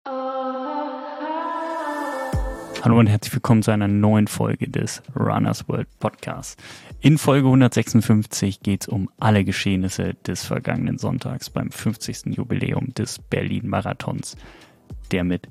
Hallo und herzlich willkommen zu einer neuen Folge des Runners World Podcasts. In Folge 156 geht es um alle Geschehnisse des vergangenen Sonntags beim 50. Jubiläum des Berlin-Marathons, der mit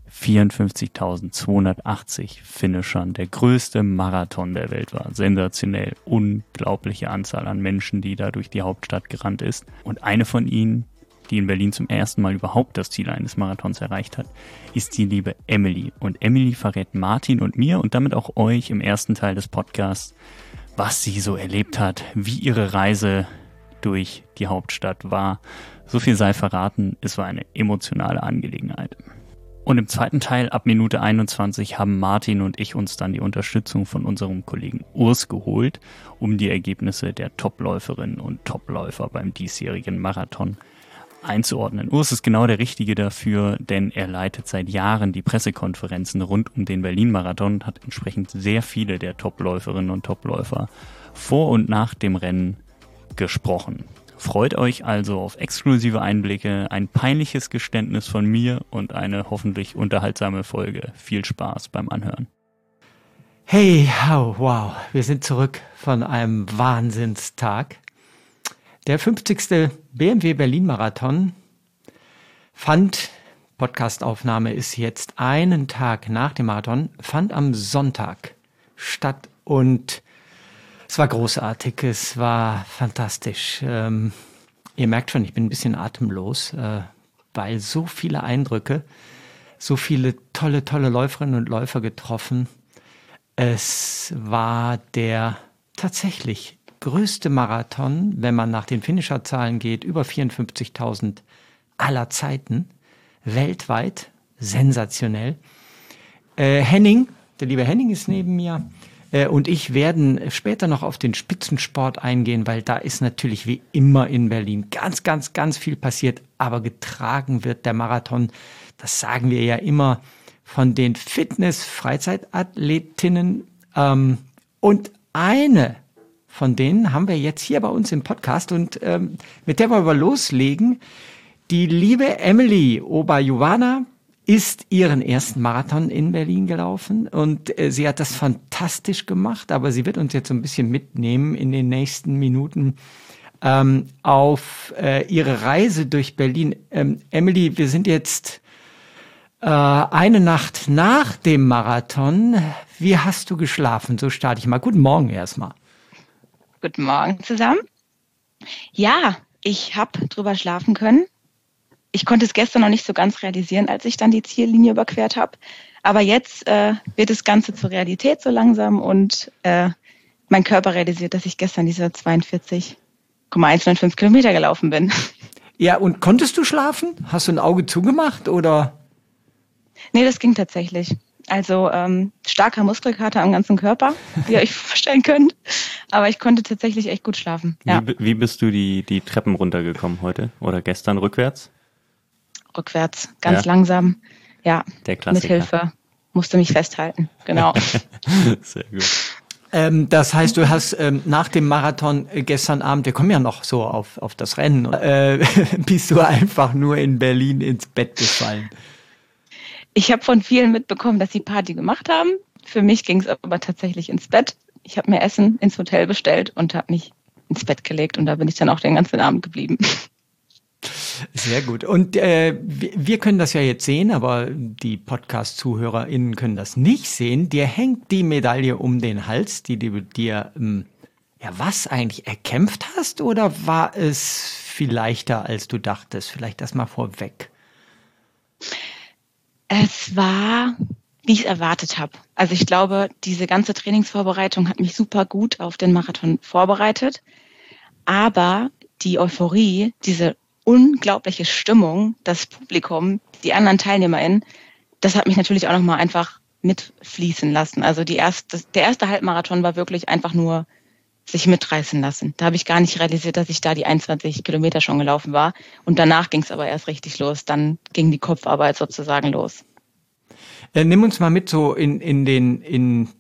54.280 Finishern der größte Marathon der Welt war. Sensationell, unglaubliche Anzahl an Menschen, die da durch die Hauptstadt gerannt ist. Und eine von ihnen, die in Berlin zum ersten Mal überhaupt das Ziel eines Marathons erreicht hat, ist die liebe Emily. Und Emily verrät Martin und mir und damit auch euch im ersten Teil des Podcasts, was sie so erlebt hat, wie ihre Reise durch die Hauptstadt war. So viel sei verraten, es war eine emotionale Angelegenheit. Und im zweiten Teil, ab Minute 21, haben Martin und ich uns dann die Unterstützung von unserem Kollegen Urs geholt, um die Ergebnisse der Topläuferinnen und Topläufer beim diesjährigen Marathon einzuordnen. Urs ist genau der Richtige dafür, denn er leitet seit Jahren die Pressekonferenzen rund um den Berlin-Marathon und hat entsprechend sehr viele der Topläuferinnen und Topläufer vor und nach dem Rennen gesprochen. Freut euch also auf exklusive Einblicke, ein peinliches Geständnis von mir und eine hoffentlich unterhaltsame Folge. Viel Spaß beim Anhören. Hey, wow, wir sind zurück von einem Wahnsinnstag. Der 50. BMW Berlin-Marathon Podcastaufnahme ist jetzt einen Tag nach dem Marathon, fand am Sonntag statt und es war großartig, es war fantastisch. Ihr merkt schon, ich bin ein bisschen atemlos, weil so viele Eindrücke, so viele tolle Läuferinnen und Läufer getroffen. Es war der tatsächlich größte Marathon, wenn man nach den Finisherzahlen geht, über 54.000 aller Zeiten, weltweit, sensationell. Henning, der liebe Henning ist neben mir und ich werden später noch auf den Spitzensport eingehen, weil da ist natürlich wie immer in Berlin ganz viel passiert, aber getragen wird der Marathon, das sagen wir ja immer, von den Fitness-Freizeitathletinnen und eine von denen haben wir jetzt hier bei uns im Podcast und mit der wollen wir loslegen. Die liebe Emily Oberjuwana ist ihren ersten Marathon in Berlin gelaufen und sie hat das fantastisch gemacht, aber sie wird uns jetzt so ein bisschen mitnehmen in den nächsten Minuten auf ihre Reise durch Berlin. Emily, wir sind jetzt eine Nacht nach dem Marathon. Wie hast du geschlafen? So starte ich mal. Guten Morgen erstmal. Guten Morgen zusammen. Ja, ich habe drüber schlafen können. Ich konnte es gestern noch nicht so ganz realisieren, als ich dann die Ziellinie überquert habe. Aber jetzt wird das Ganze zur Realität so langsam und mein Körper realisiert, dass ich gestern diese 42,195 Kilometer gelaufen bin. Ja, und konntest du schlafen? Hast du ein Auge zugemacht oder? Nee, das ging tatsächlich. Also starker Muskelkater am ganzen Körper, wie ihr euch vorstellen könnt. Aber ich konnte tatsächlich echt gut schlafen. Ja. Wie bist du die Treppen runtergekommen heute oder gestern rückwärts? Rückwärts, ganz langsam. Ja, der Klassiker. Mit Hilfe. Musste mich festhalten, genau. Sehr gut. Das heißt, du hast nach dem Marathon gestern Abend, wir kommen ja noch so auf das Rennen, bist du einfach nur in Berlin ins Bett gefallen? Ich habe von vielen mitbekommen, dass sie Party gemacht haben. Für mich ging es aber tatsächlich ins Bett. Ich habe mir Essen ins Hotel bestellt und habe mich ins Bett gelegt und da bin ich dann auch den ganzen Abend geblieben. Sehr gut. Und wir können das ja jetzt sehen, aber die Podcast-ZuhörerInnen können das nicht sehen. Dir hängt die Medaille um den Hals, die du dir, was eigentlich erkämpft hast, oder war es viel leichter, als du dachtest? Vielleicht das mal vorweg. Es war, wie ich es erwartet habe. Also ich glaube, diese ganze Trainingsvorbereitung hat mich super gut auf den Marathon vorbereitet. Aber die Euphorie, diese unglaubliche Stimmung, das Publikum, die anderen TeilnehmerInnen, das hat mich natürlich auch nochmal einfach mitfließen lassen. Also der erste Halbmarathon war wirklich einfach nur sich mitreißen lassen. Da habe ich gar nicht realisiert, dass ich da die 21 Kilometer schon gelaufen war. Und danach ging es aber erst richtig los. Dann ging die Kopfarbeit sozusagen los. Nimm uns mal mit so in den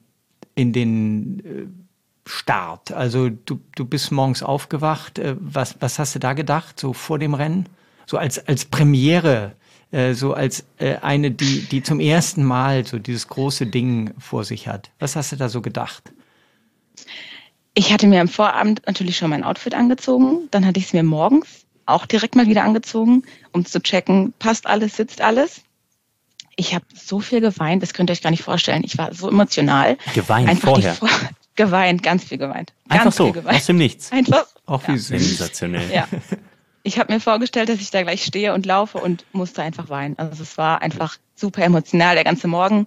Start. Also du bist morgens aufgewacht. Was hast du da gedacht, so vor dem Rennen? So als Premiere. so als eine, die zum ersten Mal so dieses große Ding vor sich hat. Was hast du da so gedacht? Ich hatte mir am Vorabend natürlich schon mein Outfit angezogen. Dann hatte ich es mir morgens auch direkt mal wieder angezogen, um zu checken, passt alles, sitzt alles. Ich habe so viel geweint, das könnt ihr euch gar nicht vorstellen. Ich war so emotional. Geweint einfach vorher? Geweint, ganz viel geweint. Einfach ganz so, viel geweint. aus dem Nichts. Einfach. Auch wie sensationell. Ja. Ich habe mir vorgestellt, dass ich da gleich stehe und laufe und musste einfach weinen. Also es war einfach super emotional, der ganze Morgen.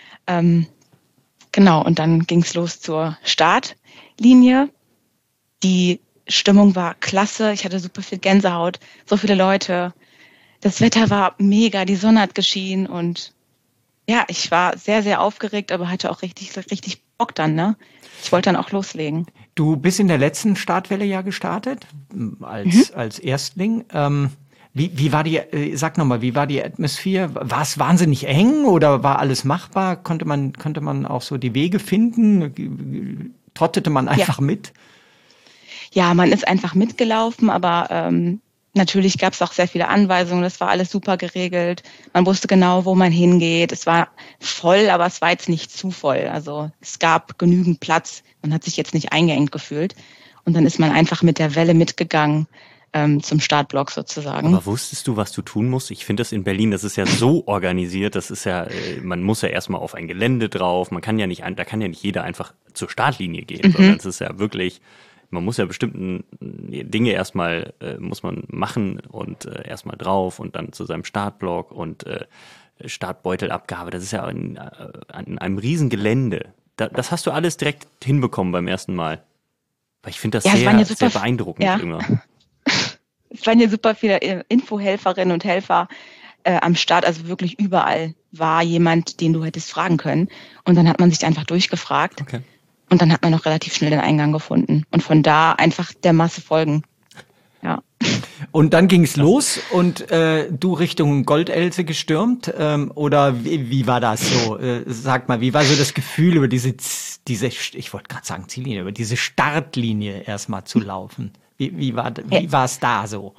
Genau, und dann ging es los zur Startlinie. Die Stimmung war klasse, ich hatte super viel Gänsehaut, so viele Leute. Das Wetter war mega, die Sonne hat geschienen und ja, ich war sehr, sehr aufgeregt, aber hatte auch richtig Bock dann, ne? Ich wollte dann auch loslegen. Du bist in der letzten Startwelle ja gestartet, als Erstling. Wie war sag nochmal, wie war die Atmosphäre? War es wahnsinnig eng oder war alles machbar? Konnte man auch so die Wege finden? Trottete man einfach mit? Ja, man ist einfach mitgelaufen, aber natürlich gab es auch sehr viele Anweisungen. Das war alles super geregelt. Man wusste genau, wo man hingeht. Es war voll, aber es war jetzt nicht zu voll. Also es gab genügend Platz. Man hat sich jetzt nicht eingeengt gefühlt. Und dann ist man einfach mit der Welle mitgegangen zum Startblock sozusagen. Aber wusstest du, was du tun musst? Ich finde das in Berlin, das ist ja so organisiert. Das ist ja, man muss ja erstmal auf ein Gelände drauf. Da kann ja nicht jeder einfach zur Startlinie gehen, sondern es ist ja wirklich... Man muss ja bestimmte Dinge erstmal muss man machen und erstmal drauf und dann zu seinem Startblock und Startbeutelabgabe. Das ist ja an einem riesen Gelände. Das hast du alles direkt hinbekommen beim ersten Mal. Weil ich finde das sehr beeindruckend. Ja. Immer. Es waren ja super viele Infohelferinnen und Helfer am Start. Also wirklich überall war jemand, den du hättest fragen können. Und dann hat man sich einfach durchgefragt. Okay. Und dann hat man noch relativ schnell den Eingang gefunden. Und von da einfach der Masse folgen. Ja. Und dann ging's los und du Richtung Goldelse gestürmt? Oder wie war das so? Sag mal, wie war so das Gefühl, über diese ich wollte gerade sagen Ziellinie, über diese Startlinie erstmal zu laufen? Wie war es da so?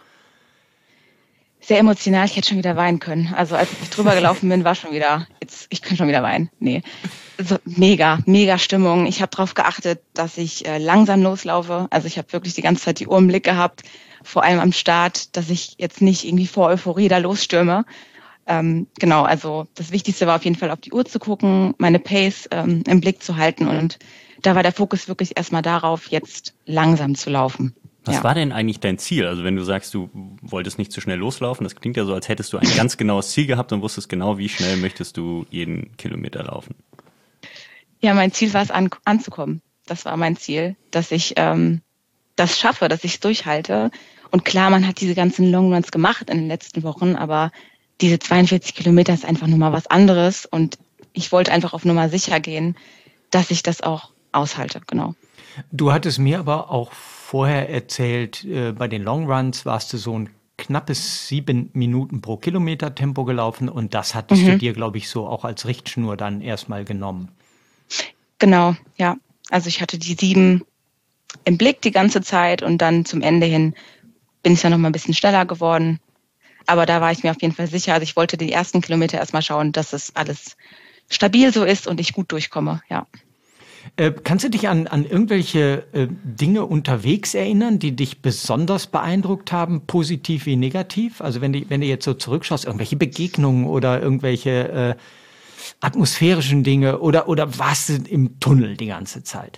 Sehr emotional, ich hätte schon wieder weinen können. Also als ich drüber gelaufen bin, war schon wieder, ich kann schon wieder weinen. Nee. Also mega Stimmung. Ich habe darauf geachtet, dass ich langsam loslaufe. Also ich habe wirklich die ganze Zeit die Uhr im Blick gehabt, vor allem am Start, dass ich jetzt nicht irgendwie vor Euphorie da losstürme. Genau, also das Wichtigste war auf jeden Fall auf die Uhr zu gucken, meine Pace im Blick zu halten und da war der Fokus wirklich erstmal darauf, jetzt langsam zu laufen. Was war denn eigentlich dein Ziel? Also wenn du sagst, du wolltest nicht zu schnell loslaufen, das klingt ja so, als hättest du ein ganz genaues Ziel gehabt und wusstest genau, wie schnell möchtest du jeden Kilometer laufen. Ja, mein Ziel war es, anzukommen. Das war mein Ziel, dass ich das schaffe, dass ich es durchhalte. Und klar, man hat diese ganzen Longruns gemacht in den letzten Wochen, aber diese 42 Kilometer ist einfach nur mal was anderes. Und ich wollte einfach auf Nummer sicher gehen, dass ich das auch aushalte, genau. Du hattest mir aber auch vorher erzählt, bei den Longruns warst du so ein knappes 7 Minuten pro Kilometer Tempo gelaufen und das hattest du dir, glaube ich, so auch als Richtschnur dann erstmal genommen. Genau, ja. Also ich hatte die 7 im Blick die ganze Zeit und dann zum Ende hin bin ich dann noch mal ein bisschen schneller geworden. Aber da war ich mir auf jeden Fall sicher. Also ich wollte die ersten Kilometer erstmal schauen, dass es alles stabil so ist und ich gut durchkomme, ja. Kannst du dich an irgendwelche Dinge unterwegs erinnern, die dich besonders beeindruckt haben, positiv wie negativ? Also wenn du jetzt so zurückschaust, irgendwelche Begegnungen oder irgendwelche atmosphärischen Dinge oder warst du im Tunnel die ganze Zeit?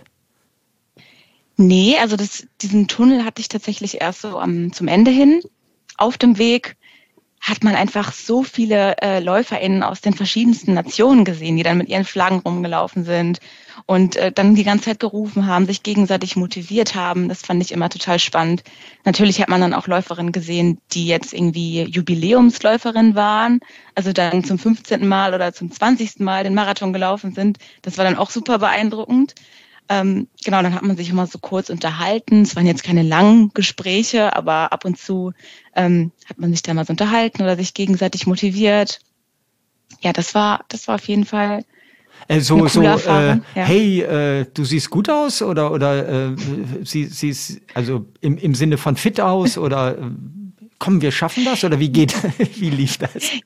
Nee, also diesen Tunnel hatte ich tatsächlich erst so zum Ende hin. Auf dem Weg hat man einfach so viele LäuferInnen aus den verschiedensten Nationen gesehen, die dann mit ihren Flaggen rumgelaufen sind und dann die ganze Zeit gerufen haben, sich gegenseitig motiviert haben. Das fand ich immer total spannend. Natürlich hat man dann auch Läuferinnen gesehen, die jetzt irgendwie Jubiläumsläuferinnen waren, also dann zum 15. Mal oder zum 20. Mal den Marathon gelaufen sind. Das war dann auch super beeindruckend. Genau, dann hat man sich immer so kurz unterhalten. Es waren jetzt keine langen Gespräche, aber ab und zu hat man sich da mal so unterhalten oder sich gegenseitig motiviert. Ja, das war auf jeden Fall eine coole Erfahrung. Ja. Hey, du siehst gut aus oder siehst also im Sinne von fit aus oder komm, wir schaffen das oder wie lief das?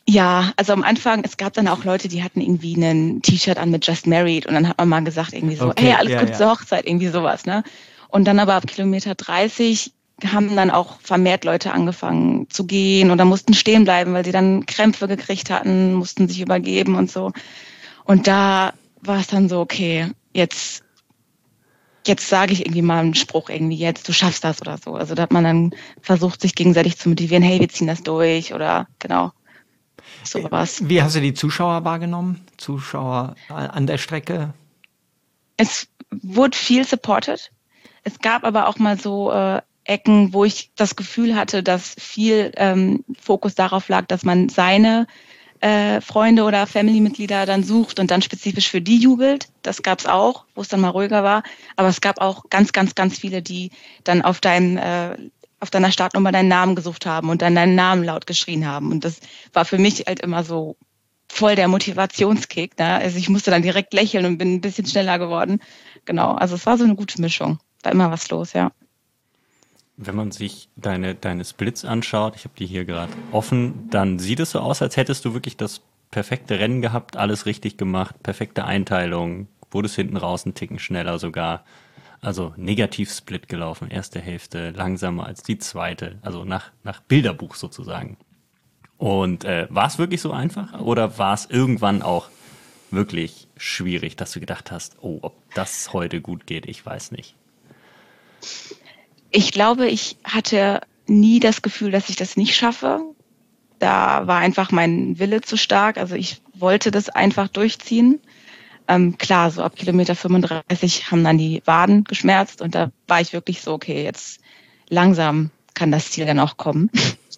Ja, also am Anfang, es gab dann auch Leute, die hatten irgendwie ein T-Shirt an mit Just Married und dann hat man mal gesagt irgendwie so, Okay, hey, alles ja, Gute ja. zur Hochzeit, irgendwie sowas, ne? Und dann aber ab Kilometer 30 haben dann auch vermehrt Leute angefangen zu gehen oder mussten stehen bleiben, weil sie dann Krämpfe gekriegt hatten, mussten sich übergeben und so. Und da war es dann so, okay, jetzt sage ich irgendwie mal einen Spruch irgendwie jetzt, du schaffst das oder so. Also da hat man dann versucht, sich gegenseitig zu motivieren, hey, wir ziehen das durch oder genau. Sowas. Wie hast du die Zuschauer wahrgenommen? Zuschauer an der Strecke? Es wurde viel supported. Es gab aber auch mal so Ecken, wo ich das Gefühl hatte, dass viel Fokus darauf lag, dass man seine Freunde oder Family-Mitglieder dann sucht und dann spezifisch für die jubelt. Das gab es auch, wo es dann mal ruhiger war. Aber es gab auch ganz, ganz, ganz viele, die dann auf deiner Startnummer deinen Namen gesucht haben und dann deinen Namen laut geschrien haben. Und das war für mich halt immer so voll der Motivationskick. Ne? Also ich musste dann direkt lächeln und bin ein bisschen schneller geworden. Genau, also es war so eine gute Mischung. War immer was los, ja. Wenn man sich deine Splits anschaut, ich habe die hier gerade offen, dann sieht es so aus, als hättest du wirklich das perfekte Rennen gehabt, alles richtig gemacht, perfekte Einteilung, wurdest hinten raus einen Ticken schneller sogar. Also Negativ-Split gelaufen, erste Hälfte langsamer als die zweite, also nach Bilderbuch sozusagen. Und war es wirklich so einfach oder war es irgendwann auch wirklich schwierig, dass du gedacht hast, oh, ob das heute gut geht, ich weiß nicht. Ich glaube, ich hatte nie das Gefühl, dass ich das nicht schaffe. Da war einfach mein Wille zu stark. Also ich wollte das einfach durchziehen. Klar, so ab Kilometer 35 haben dann die Waden geschmerzt und da war ich wirklich so, okay, jetzt langsam kann das Ziel dann auch kommen.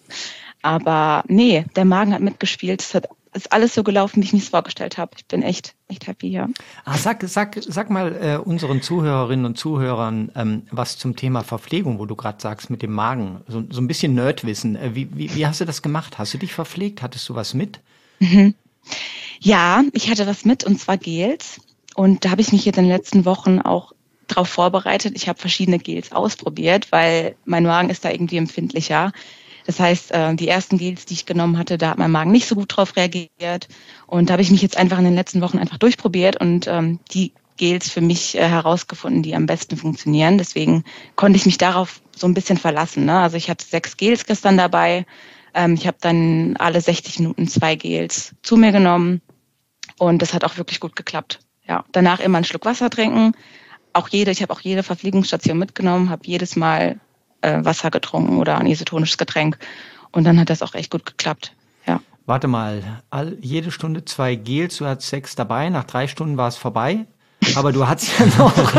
Aber nee, der Magen hat mitgespielt. Es ist alles so gelaufen, wie ich mir es vorgestellt habe. Ich bin echt happy hier. Sag mal unseren Zuhörerinnen und Zuhörern was zum Thema Verpflegung, wo du gerade sagst mit dem Magen. So ein bisschen Nerdwissen. Wie hast du das gemacht? Hast du dich verpflegt? Hattest du was mit? Mhm. Ja, ich hatte was mit und zwar Gels. Und da habe ich mich jetzt in den letzten Wochen auch drauf vorbereitet. Ich habe verschiedene Gels ausprobiert, weil mein Magen ist da irgendwie empfindlicher. Das heißt, die ersten Gels, die ich genommen hatte, da hat mein Magen nicht so gut drauf reagiert. Und da habe ich mich jetzt einfach in den letzten Wochen einfach durchprobiert und die Gels für mich herausgefunden, die am besten funktionieren. Deswegen konnte ich mich darauf so ein bisschen verlassen. Ne? Also ich hatte 6 Gels gestern dabei. Ich habe dann alle 60 Minuten 2 Gels zu mir genommen. Und das hat auch wirklich gut geklappt. Ja, danach immer einen Schluck Wasser trinken. Ich habe auch jede Verpflegungsstation mitgenommen, habe jedes Mal Wasser getrunken oder ein isotonisches Getränk. Und dann hat das auch echt gut geklappt. Ja. Warte mal, jede Stunde 2 Gels, du hattest 6 dabei, nach 3 Stunden war es vorbei. Aber du hattest ja noch,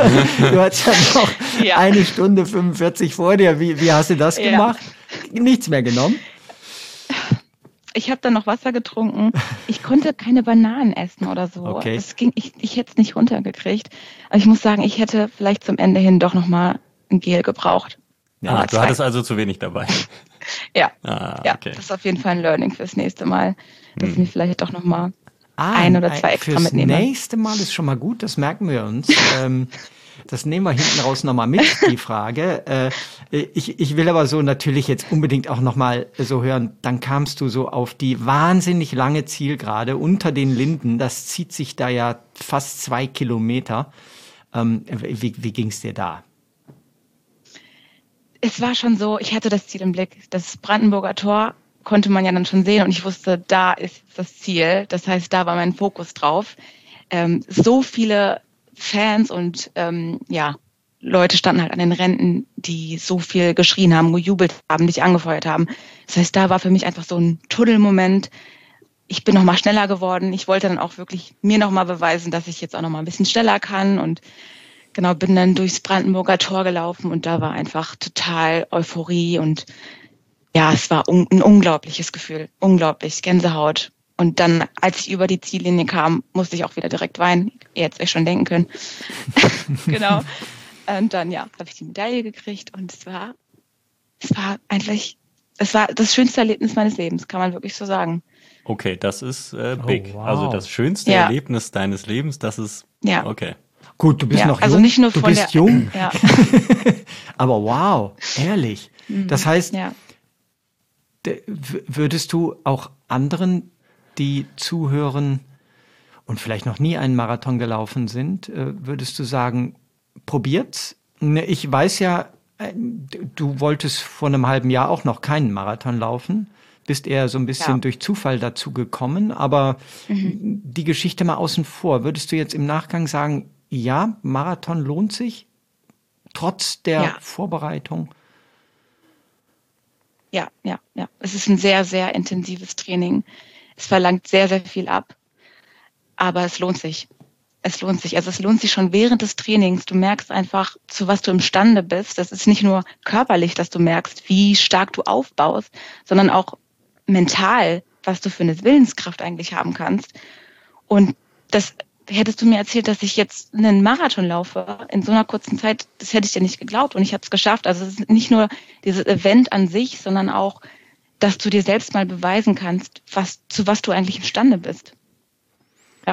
ja. 1 Stunde 45 vor dir. Wie hast du das gemacht? Nichts mehr genommen? Ich habe dann noch Wasser getrunken. Ich konnte keine Bananen essen oder so. Okay. Das ging, ich hätte es nicht runtergekriegt. Aber ich muss sagen, ich hätte vielleicht zum Ende hin doch nochmal ein Gel gebraucht. Ja, du hattest also zu wenig dabei. Ja, okay. Das ist auf jeden Fall ein Learning fürs nächste Mal, dass ich mir vielleicht doch nochmal 1 oder 2 extra mitnehme. Das nächste Mal ist schon mal gut, das merken wir uns. Das nehmen wir hinten raus nochmal mit, die Frage. Ich will aber so natürlich jetzt unbedingt auch nochmal so hören, dann kamst du so auf die wahnsinnig lange Zielgerade unter den Linden. Das zieht sich da ja fast 2 Kilometer. Wie ging's dir da? Es war schon so, ich hatte das Ziel im Blick. Das Brandenburger Tor konnte man ja dann schon sehen und ich wusste, da ist das Ziel. Das heißt, da war mein Fokus drauf. So viele Fans und Leute standen halt an den Rändern, die so viel geschrien haben, gejubelt haben, dich angefeuert haben. Das heißt, da war für mich einfach so ein Tuddelmoment. Ich bin nochmal schneller geworden. Ich wollte dann auch wirklich mir nochmal beweisen, dass ich jetzt auch nochmal ein bisschen schneller kann und genau, bin dann durchs Brandenburger Tor gelaufen und da war einfach total Euphorie und ja, es war ein unglaubliches Gefühl, unglaublich, Gänsehaut. Und dann, als ich über die Ziellinie kam, musste ich auch wieder direkt weinen. Ihr hättet es euch schon denken können. Genau. Und dann, habe ich die Medaille gekriegt und es war das schönste Erlebnis meines Lebens, kann man wirklich so sagen. Okay, das ist big. Oh, wow. Also das schönste Erlebnis deines Lebens, das ist, okay. Gut, du bist noch jung, also nicht nur du von bist jung, ja. aber wow, ehrlich. Das heißt, Ja. würdest du auch anderen die zuhören und vielleicht noch nie einen Marathon gelaufen sind, würdest du sagen, probiert's? Ich weiß ja, du wolltest vor einem halben Jahr auch noch keinen Marathon laufen, bist eher so ein bisschen durch Zufall dazu gekommen, aber die Geschichte mal außen vor. Würdest du jetzt im Nachgang sagen, ja, Marathon lohnt sich, trotz der Vorbereitung? Ja. Es ist ein sehr, sehr intensives Training. Es verlangt sehr, sehr viel ab, aber es lohnt sich. Es lohnt sich. Also es lohnt sich schon während des Trainings. Du merkst einfach, zu was du imstande bist. Das ist nicht nur körperlich, dass du merkst, wie stark du aufbaust, sondern auch mental, was du für eine Willenskraft eigentlich haben kannst. Und das hättest du mir erzählt, dass ich jetzt einen Marathon laufe in so einer kurzen Zeit, das hätte ich dir nicht geglaubt und ich habe es geschafft. Also es ist nicht nur dieses Event an sich, sondern auch, dass du dir selbst mal beweisen kannst, zu was du eigentlich imstande bist. Ja.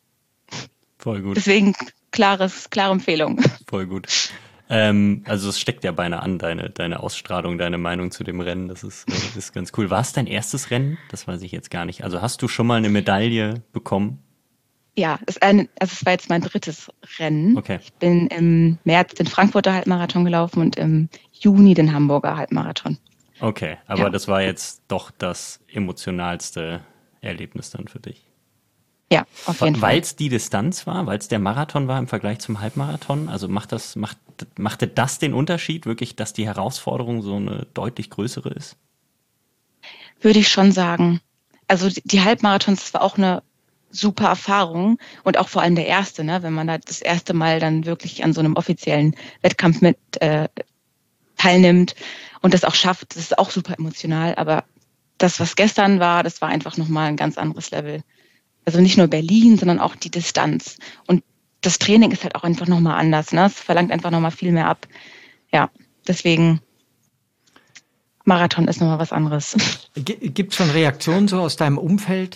Voll gut. Deswegen klare Empfehlung. Voll gut. Also es steckt ja beinahe an, deine Ausstrahlung, deine Meinung zu dem Rennen. Das ist ganz cool. War es dein erstes Rennen? Das weiß ich jetzt gar nicht. Also hast du schon mal eine Medaille bekommen? Ja, es war jetzt mein 3. Rennen. Okay. Ich bin im März den Frankfurter Halbmarathon gelaufen und im Juni den Hamburger Halbmarathon. Okay, aber das war jetzt doch das emotionalste Erlebnis dann für dich. Ja, auf jeden Fall. Weil es die Distanz war, weil es der Marathon war im Vergleich zum Halbmarathon? Also machte das den Unterschied, wirklich, dass die Herausforderung so eine deutlich größere ist? Würde ich schon sagen. Also die Halbmarathons, das war auch eine super Erfahrung und auch vor allem der erste, ne, wenn man da das erste Mal dann wirklich an so einem offiziellen Wettkampf mit teilnimmt und das auch schafft, das ist auch super emotional. Aber das, was gestern war, das war einfach nochmal ein ganz anderes Level. Also nicht nur Berlin, sondern auch die Distanz. Und das Training ist halt auch einfach nochmal anders. Ne? Es verlangt einfach nochmal viel mehr ab. Ja, deswegen Marathon ist nochmal was anderes. Gibt es schon Reaktionen so aus deinem Umfeld?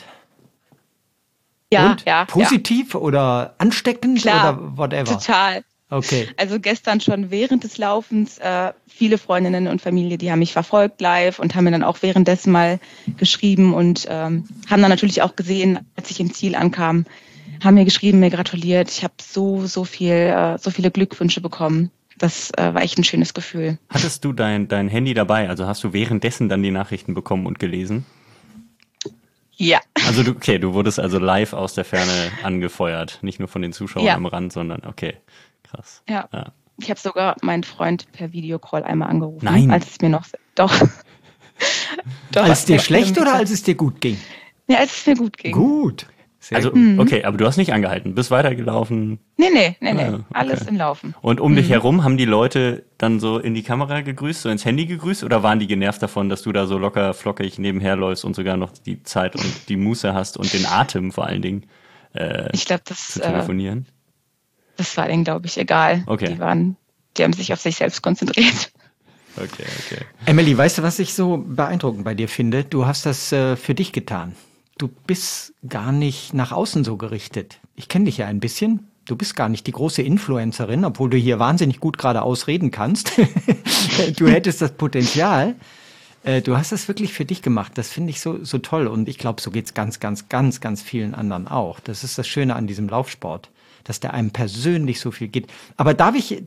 Ja, Positiv oder ansteckend Klar, oder whatever? Total. Okay. Also gestern schon während des Laufens, viele Freundinnen und Familie, die haben mich verfolgt live und haben mir dann auch währenddessen mal geschrieben und haben dann natürlich auch gesehen, als ich im Ziel ankam, haben mir geschrieben, mir gratuliert. Ich habe so viele Glückwünsche bekommen. Das war echt ein schönes Gefühl. Hattest du dein Handy dabei? Also hast du währenddessen dann die Nachrichten bekommen und gelesen? Ja. Also du wurdest also live aus der Ferne angefeuert, nicht nur von den Zuschauern am Rand, sondern okay, krass. Ja. Ich habe sogar meinen Freund per Videocall einmal angerufen. Nein. Als es mir noch doch. Als es dir schlecht oder als es dir gut ging? Ja, als es mir gut ging. Gut. Sehr also, gut. Okay, aber du hast nicht angehalten, bist weitergelaufen. Nee. Okay. Alles im Laufen. Und um dich herum haben die Leute dann so in die Kamera gegrüßt, so ins Handy gegrüßt oder waren die genervt davon, dass du da so locker flockig nebenherläufst und sogar noch die Zeit und die Muße hast und den Atem vor allen Dingen ich glaube, zu telefonieren? Das war denen, glaube ich, egal. Okay. Die haben sich auf sich selbst konzentriert. Okay. Emily, weißt du, was ich so beeindruckend bei dir finde? Du hast das für dich getan. Du bist gar nicht nach außen so gerichtet. Ich kenne dich ja ein bisschen. Du bist gar nicht die große Influencerin, obwohl du hier wahnsinnig gut geradeaus reden kannst. Du hättest das Potenzial. Du hast das wirklich für dich gemacht. Das finde ich so toll. Und ich glaube, so geht's ganz, ganz, ganz, ganz vielen anderen auch. Das ist das Schöne an diesem Laufsport, dass der einem persönlich so viel geht. Aber darf ich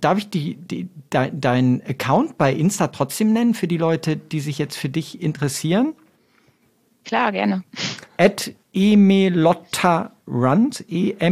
deinen Account bei Insta trotzdem nennen für die Leute, die sich jetzt für dich interessieren? Klar, gerne. @emelottaruns,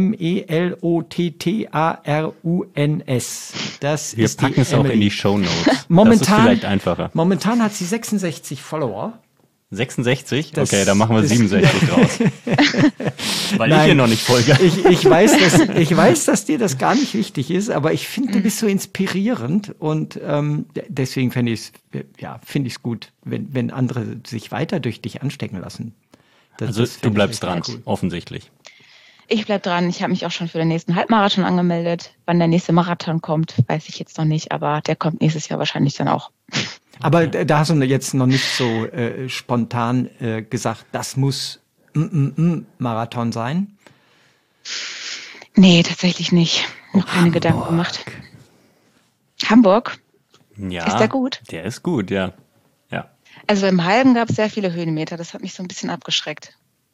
EMELOTTARUNS. Wir packen es auch in die Shownotes. Momentan, das ist vielleicht einfacher. Momentan hat sie 66 Follower. 66? Okay, dann machen wir 67 draus. Weil Nein, ich hier noch nicht folge. Ich weiß, dass dir das gar nicht wichtig ist, aber ich finde, du bist so inspirierend und deswegen finde ich es gut, wenn andere sich weiter durch dich anstecken lassen. Du bleibst dran, cool. Offensichtlich. Ich bleib dran. Ich habe mich auch schon für den nächsten Halbmarathon angemeldet. Wann der nächste Marathon kommt, weiß ich jetzt noch nicht, aber der kommt nächstes Jahr wahrscheinlich dann auch. Aber da hast du jetzt noch nicht so spontan gesagt, das muss Marathon sein? Nee, tatsächlich nicht. Noch keine Gedanken gemacht. Hamburg? Ja. Ist der gut? Der ist gut, ja. Also im Halben gab es sehr viele Höhenmeter. Das hat mich so ein bisschen abgeschreckt.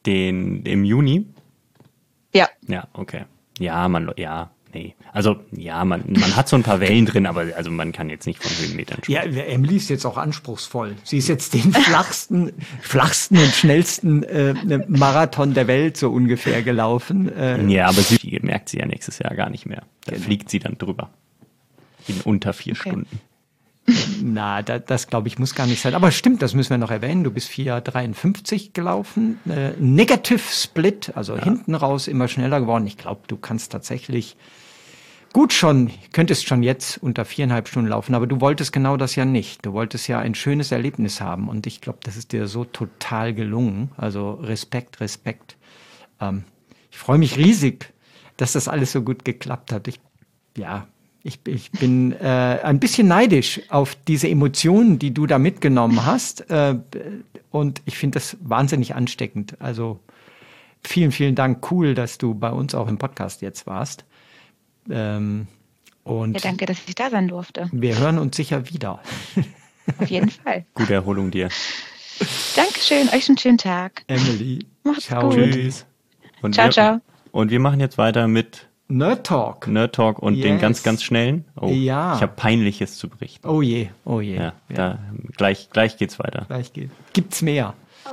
Im Juni? Ja. Ja, okay. Nee. Also, man hat so ein paar Wellen drin, aber also man kann jetzt nicht von Höhenmetern sprechen. Ja, Emily ist jetzt auch anspruchsvoll. Sie ist jetzt den flachsten und schnellsten Marathon der Welt so ungefähr gelaufen. Ja, aber sie merkt sie ja nächstes Jahr gar nicht mehr. Da fliegt sie dann drüber. In unter 4 Stunden. Na, das glaube ich muss gar nicht sein. Aber stimmt, das müssen wir noch erwähnen. Du bist 4,53 gelaufen. Negative Split, also hinten raus immer schneller geworden. Ich glaube, du kannst tatsächlich könntest schon jetzt unter 4,5 Stunden laufen, aber du wolltest genau das ja nicht. Du wolltest ja ein schönes Erlebnis haben und ich glaube, das ist dir so total gelungen. Also Respekt. Ich freue mich riesig, dass das alles so gut geklappt hat. Ich bin ein bisschen neidisch auf diese Emotionen, die du da mitgenommen hast und ich finde das wahnsinnig ansteckend. Also vielen, vielen Dank. Cool, dass du bei uns auch im Podcast jetzt warst. Und danke, dass ich da sein durfte. Wir hören uns sicher wieder. Auf jeden Fall. Gute Erholung dir. Dankeschön, euch einen schönen Tag. Emily. Macht's ciao. gut. Tschüss. Ciao. Und wir machen jetzt weiter mit Nerd Talk und den ganz, ganz schnellen. Oh, ja. Ich habe Peinliches zu berichten. Oh je. Ja. Gleich geht's weiter. Gibt's mehr?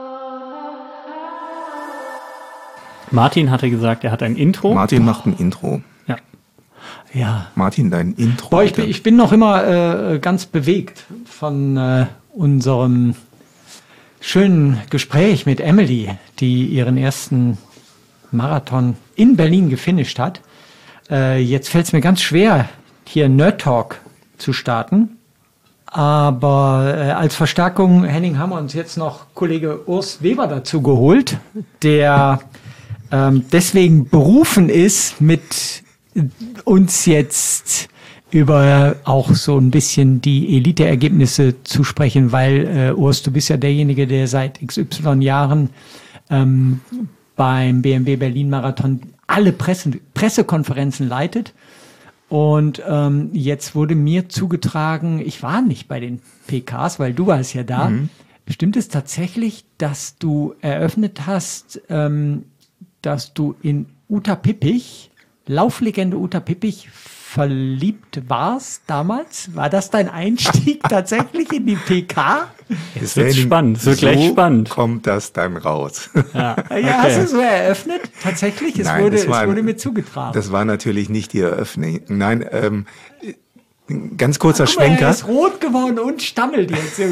Martin hatte gesagt, er hat ein Intro. Martin macht ein Intro. Ja. Martin, dein Intro. Boah, ich bin noch immer ganz bewegt von unserem schönen Gespräch mit Emily, die ihren ersten Marathon in Berlin gefinisht hat. Jetzt fällt es mir ganz schwer, hier Nerd Talk zu starten. Aber als Verstärkung, Henning, haben wir uns jetzt noch Kollege Urs Weber dazu geholt, der deswegen berufen ist, mit uns jetzt über auch so ein bisschen die Elite-Ergebnisse zu sprechen, weil Urs, du bist ja derjenige, der seit XY Jahren beim BMW Berlin Marathon alle Pressekonferenzen leitet. Und jetzt wurde mir zugetragen, ich war nicht bei den PKs, weil du warst ja da. Stimmt es tatsächlich, dass du eröffnet hast, dass du in Uta Pippich, Lauflegende Uta Pippich, verliebt warst damals? War das dein Einstieg tatsächlich in die PK? Es wird spannend, es wird gleich spannend. Kommt das dann raus? Ja, hast du so eröffnet? Tatsächlich? Es wurde mir zugetragen. Das war natürlich nicht die Eröffnung. Nein, ganz kurzer Guck mal, Schwenker. er ist rot geworden und stammelt jetzt.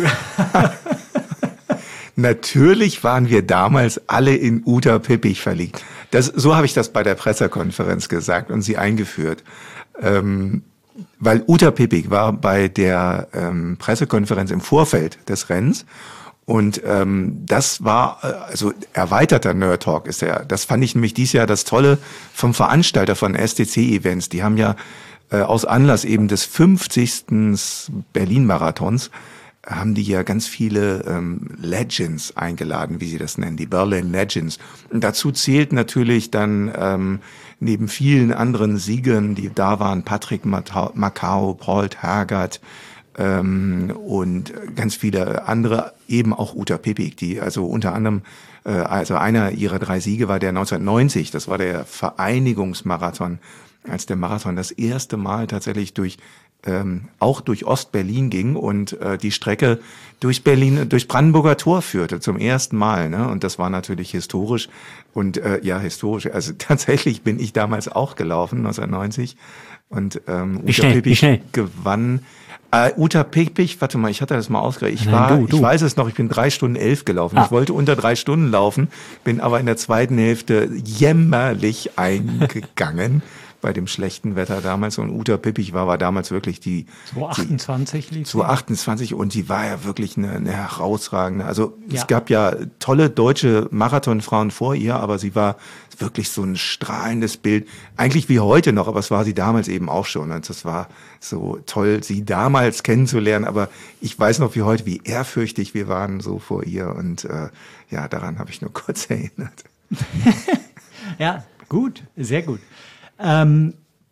Natürlich waren wir damals alle in Uta Pippich verliebt. So habe ich das bei der Pressekonferenz gesagt und sie eingeführt. Weil Uta Pippich war bei der Pressekonferenz im Vorfeld des Rennens und das war also erweiterter Nerd Talk ist das fand ich nämlich dieses Jahr das Tolle vom Veranstalter von STC-Events. Die haben ja aus Anlass eben des 50. Berlin-Marathons haben die ja ganz viele Legends eingeladen, wie sie das nennen, die Berlin Legends. Und dazu zählt natürlich dann neben vielen anderen Siegern, die da waren, Patrick Macau, Paul Tergat und ganz viele andere, eben auch Uta Pippich, die also unter anderem, also einer ihrer 3 Siege war der 1990, das war der Vereinigungsmarathon, als der Marathon das erste Mal tatsächlich auch durch Ostberlin ging und die Strecke durch Brandenburger Tor führte zum ersten Mal, ne? Und das war natürlich historisch und historisch. Also tatsächlich bin ich damals auch gelaufen 1990 und Uta Pippich gewann. Uta Pippich, warte mal, ich hatte das mal ausgerechnet. Ich weiß es noch, ich bin 3 Stunden 11 gelaufen. Ich wollte unter 3 Stunden laufen, bin aber in der zweiten Hälfte jämmerlich eingegangen. Bei dem schlechten Wetter damals. Und Uta Pippich war damals wirklich 228 lief 228 und die war ja wirklich eine herausragende. Also es gab ja tolle deutsche Marathonfrauen vor ihr, aber sie war wirklich so ein strahlendes Bild. Eigentlich wie heute noch, aber es war sie damals eben auch schon. Und das war so toll, sie damals kennenzulernen. Aber ich weiß noch wie heute, wie ehrfürchtig wir waren so vor ihr. Und daran habe ich nur kurz erinnert. Ja, gut, sehr gut.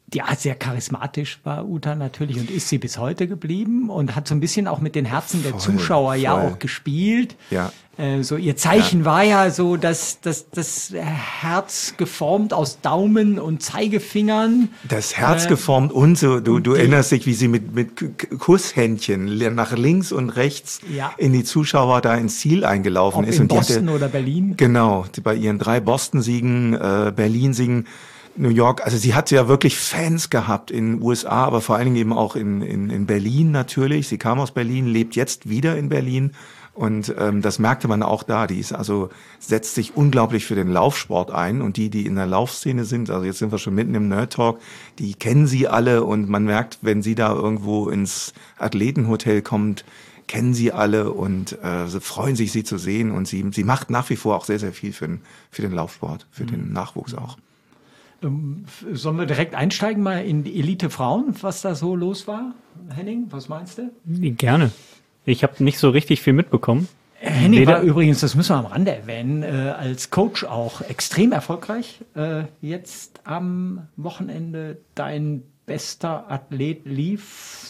Ja, sehr charismatisch war Uta natürlich und ist sie bis heute geblieben und hat so ein bisschen auch mit den Herzen der Zuschauer ja auch gespielt. Ja. So ihr Zeichen war ja so, dass das Herz geformt aus Daumen und Zeigefingern. Das Herz geformt und so, du erinnerst dich, wie sie mit Kusshändchen nach links und rechts in die Zuschauer da ins Ziel eingelaufen ist. In Boston oder Berlin. Genau, bei ihren 3 Boston-Siegen, Berlin-Siegen, New York, also sie hat ja wirklich Fans gehabt in den USA, aber vor allen Dingen eben auch in Berlin natürlich. Sie kam aus Berlin, lebt jetzt wieder in Berlin und das merkte man auch da. Die ist also, setzt sich unglaublich für den Laufsport ein und die in der Laufszene sind, also jetzt sind wir schon mitten im Nerd Talk, die kennen sie alle und man merkt, wenn sie da irgendwo ins Athletenhotel kommt, kennen sie alle und sie freuen sich, sie zu sehen und sie macht nach wie vor auch sehr, sehr viel für den Laufsport, für den Nachwuchs auch. Sollen wir direkt einsteigen mal in die Elite Frauen, was da so los war? Henning, was meinst du? Gerne. Ich habe nicht so richtig viel mitbekommen. Henning war übrigens, das müssen wir am Rande erwähnen, als Coach auch extrem erfolgreich. Jetzt am Wochenende dein bester Athlet lief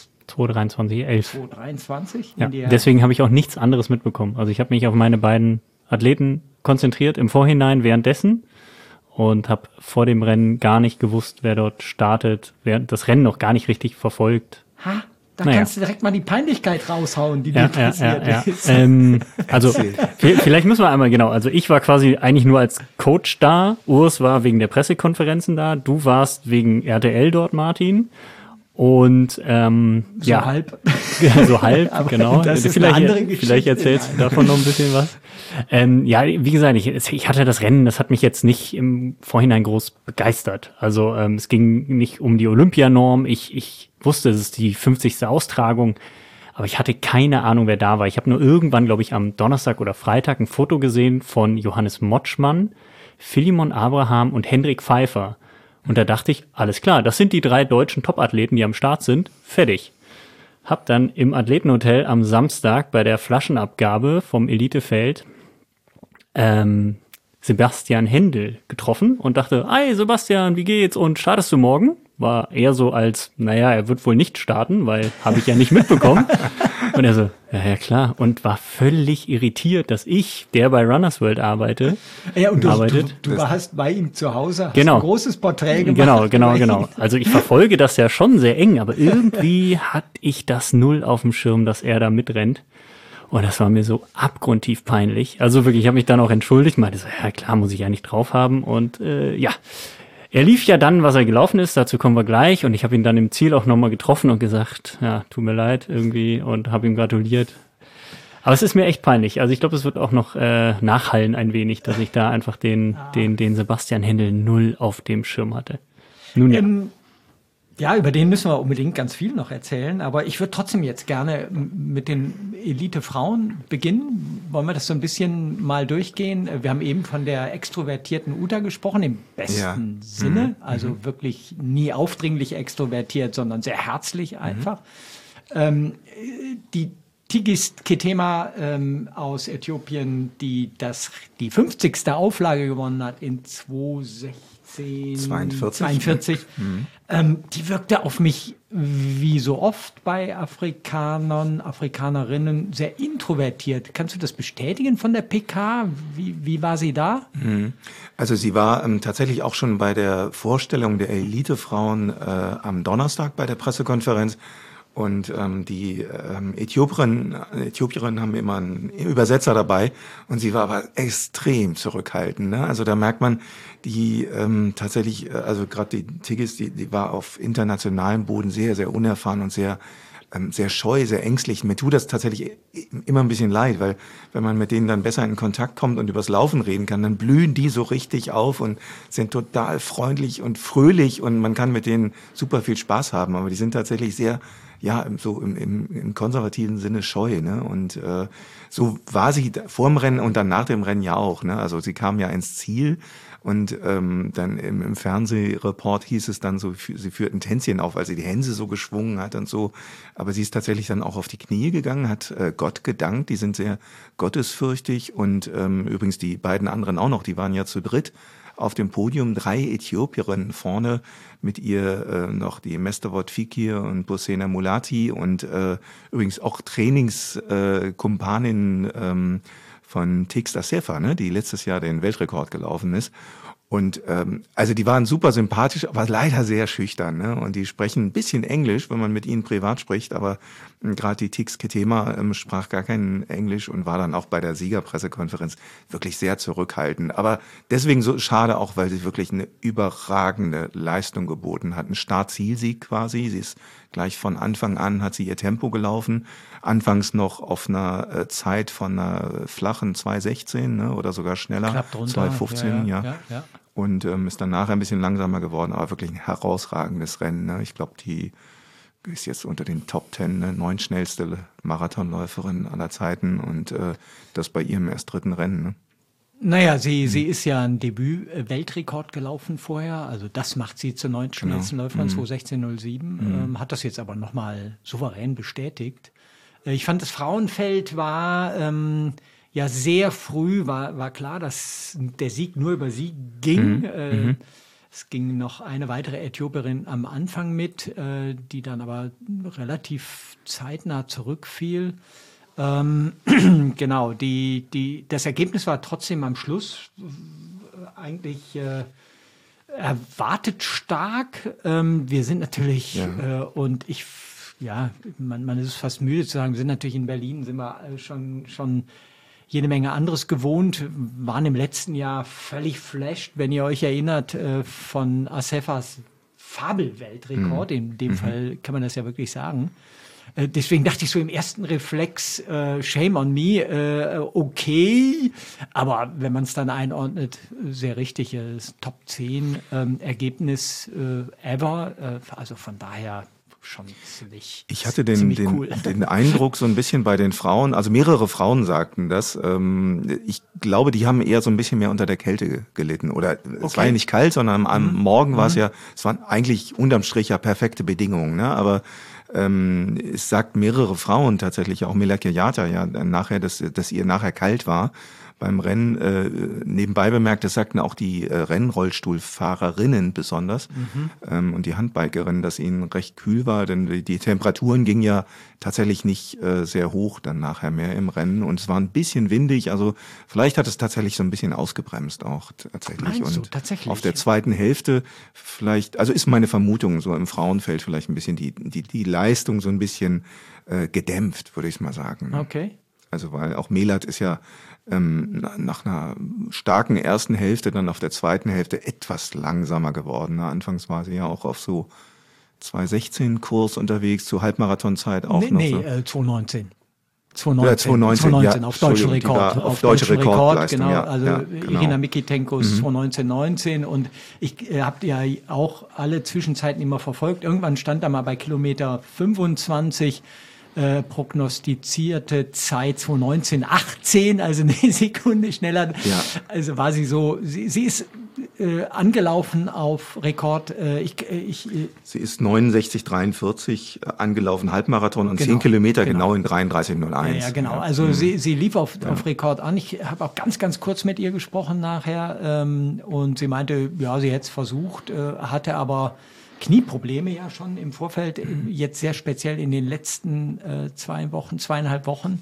2023. Ja, deswegen habe ich auch nichts anderes mitbekommen. Also ich habe mich auf meine beiden Athleten konzentriert im Vorhinein, währenddessen. Und habe vor dem Rennen gar nicht gewusst, wer dort startet, wer das Rennen noch gar nicht richtig verfolgt. Kannst du direkt mal die Peinlichkeit raushauen, die dir passiert ist. Also vielleicht müssen wir einmal, genau, also ich war quasi eigentlich nur als Coach da, Urs war wegen der Pressekonferenzen da, du warst wegen RTL dort, Martin. Und so halb. So halb, genau. Das ist eine andere Geschichte. Vielleicht erzählst du davon noch ein bisschen was. Wie gesagt, ich hatte das Rennen, das hat mich jetzt nicht im Vorhinein groß begeistert. Also es ging nicht um die Olympianorm. Ich wusste, es ist die 50. Austragung, aber ich hatte keine Ahnung, wer da war. Ich habe nur irgendwann, glaube ich, am Donnerstag oder Freitag ein Foto gesehen von Johannes Motschmann, Philemon Abraham und Hendrik Pfeiffer. Und da dachte ich, alles klar, das sind die 3 deutschen Topathleten, die am Start sind. Fertig. Hab dann im Athletenhotel am Samstag bei der Flaschenabgabe vom Elitefeld Sebastian Händel getroffen und dachte, hey Sebastian, wie geht's und startest du morgen? War eher so als, er wird wohl nicht starten, weil habe ich ja nicht mitbekommen. Und er so, ja klar. Und war völlig irritiert, dass ich, der bei Runners World arbeitet. Ja, und du warst bei ihm zu Hause, hast ein großes Porträt gemacht. Genau. Also ich verfolge das ja schon sehr eng, aber irgendwie hatte ich das null auf dem Schirm, dass er da mitrennt. Und das war mir so abgrundtief peinlich. Also wirklich, ich habe mich dann auch entschuldigt, meinte so, ja klar, muss ich ja nicht drauf haben. Und er lief ja dann, was er gelaufen ist, dazu kommen wir gleich. Und ich habe ihn dann im Ziel auch nochmal getroffen und gesagt, ja, tut mir leid irgendwie und habe ihm gratuliert. Aber es ist mir echt peinlich. Also ich glaube, es wird auch noch nachhallen ein wenig, dass ich da einfach den Sebastian Händel null auf dem Schirm hatte. Nun ja, über den müssen wir unbedingt ganz viel noch erzählen, aber ich würde trotzdem jetzt gerne mit den Elite-Frauen beginnen. Wollen wir das so ein bisschen mal durchgehen? Wir haben eben von der extrovertierten Uta gesprochen, im besten Sinne, also wirklich nie aufdringlich extrovertiert, sondern sehr herzlich einfach. Die Tigist Ketema aus Äthiopien, die die 50. Auflage gewonnen hat in 42. Die wirkte auf mich, wie so oft bei Afrikanerinnen, sehr introvertiert. Kannst du das bestätigen von der PK? Wie war sie da? Also sie war tatsächlich auch schon bei der Vorstellung der Elitefrauen am Donnerstag bei der Pressekonferenz. Und die Äthiopierinnen haben immer einen Übersetzer dabei und sie war aber extrem zurückhaltend. Ne? Also da merkt man, die tatsächlich, also gerade die Tigis, die war auf internationalem Boden sehr, sehr unerfahren und sehr scheu, sehr ängstlich. Mir tut das tatsächlich immer ein bisschen leid, weil wenn man mit denen dann besser in Kontakt kommt und übers Laufen reden kann, dann blühen die so richtig auf und sind total freundlich und fröhlich und man kann mit denen super viel Spaß haben. Aber die sind tatsächlich sehr, so im konservativen Sinne scheu, ne? Und so war sie vor dem Rennen und dann nach dem Rennen ja auch, ne? Also sie kam ja ins Ziel und dann im Fernsehreport hieß es dann so, sie führt ein Tänzchen auf, weil sie die Hände so geschwungen hat und so. Aber sie ist tatsächlich dann auch auf die Knie gegangen, hat Gott gedankt. Die sind sehr gottesfürchtig und übrigens die beiden anderen auch noch, die waren ja zu dritt auf dem Podium, 3 Äthiopierinnen vorne, mit ihr noch die Mestawot Fikir und Bosena Mulati und übrigens auch Trainingskumpaninnen von Texta Sefa, ne, die letztes Jahr den Weltrekord gelaufen ist. Und also die waren super sympathisch, aber leider sehr schüchtern. Ne? Und die sprechen ein bisschen Englisch, wenn man mit ihnen privat spricht, aber gerade die Tix Ketema sprach gar kein Englisch und war dann auch bei der Siegerpressekonferenz wirklich sehr zurückhaltend. Aber deswegen so schade auch, weil sie wirklich eine überragende Leistung geboten hat. Ein Start-Ziel-Sieg quasi. Sie ist gleich von Anfang an, hat sie ihr Tempo gelaufen. Anfangs noch auf einer Zeit von einer flachen 2,16, ne, oder sogar schneller. Knapp drunter. 2,15, ja. Ja. Und ist dann nachher ein bisschen langsamer geworden, aber wirklich ein herausragendes Rennen. Ne? Ich glaube, die ist jetzt unter den Top 10, ne? 9 schnellste Marathonläuferin aller Zeiten und das bei ihrem erst 3. Rennen. Ne? Naja, sie ist ja ein Debüt-Weltrekord gelaufen vorher. Also das macht sie zur 9 schnellsten Läuferin, 2:16:07. Hat das jetzt aber nochmal souverän bestätigt. Ich fand, das Frauenfeld war ja sehr früh, war klar, dass der Sieg nur über sie ging. Es ging noch eine weitere Äthiopierin am Anfang mit, die dann aber relativ zeitnah zurückfiel. Genau, das Ergebnis war trotzdem am Schluss eigentlich erwartet stark. Wir sind natürlich, und man ist fast müde zu sagen, wir sind natürlich in Berlin, sind wir schon jede Menge anderes gewohnt, waren im letzten Jahr völlig flasht, wenn ihr euch erinnert, von Asefas Fabelweltrekord, in dem Fall kann man das ja wirklich sagen. Deswegen dachte ich so im ersten Reflex, shame on me, okay, aber wenn man es dann einordnet, sehr richtig, Top 10 Ergebnis ever, also von daher schon ziemlich. Ich hatte cool. den Eindruck so ein bisschen bei den Frauen, also mehrere Frauen sagten das, ich glaube, die haben eher so ein bisschen mehr unter der Kälte gelitten oder es war ja nicht kalt, sondern am Morgen war es waren eigentlich unterm Strich ja perfekte Bedingungen, ne? Aber es sagt mehrere Frauen tatsächlich, auch Mela Kiryata ja nachher, dass ihr nachher kalt war beim Rennen. Nebenbei bemerkt, das sagten auch die Rennrollstuhlfahrerinnen besonders und die Handbikerinnen, dass ihnen recht kühl war, denn die Temperaturen gingen ja tatsächlich nicht sehr hoch dann nachher mehr im Rennen und es war ein bisschen windig, also vielleicht hat es tatsächlich so ein bisschen ausgebremst auch tatsächlich. Meinst du, und tatsächlich? Auf der zweiten Hälfte vielleicht, also ist meine Vermutung, so im Frauenfeld vielleicht ein bisschen die Leistung so ein bisschen gedämpft, würde ich mal sagen. Okay. Also weil auch Melat ist ja nach einer starken ersten Hälfte dann auf der zweiten Hälfte etwas langsamer geworden. Anfangs war sie ja auch auf so 2:16 Kurs unterwegs, zur Halbmarathonzeit auch noch. Nee, so. 2:19. Ja, 2:19, auf deutschen Rekord. Auf deutsche Rekordleistung, genau. ja. Also Genau. Irina Mikitenko ist 2:19:19 und ich habt ja auch alle Zwischenzeiten immer verfolgt. Irgendwann stand da mal bei Kilometer 25 prognostizierte Zeit 2:19:18, also eine Sekunde schneller. Ja. Also war sie so, sie ist angelaufen auf Rekord. Sie ist 69:43 angelaufen, Halbmarathon und 10 Genau, Kilometer genau. in 33:01. Ja, genau. Also sie lief auf Rekord an. Ich habe auch ganz kurz mit ihr gesprochen nachher und sie meinte, ja, sie hätte es versucht, hatte aber Knieprobleme ja schon im Vorfeld, jetzt sehr speziell in den letzten 2,5 Wochen.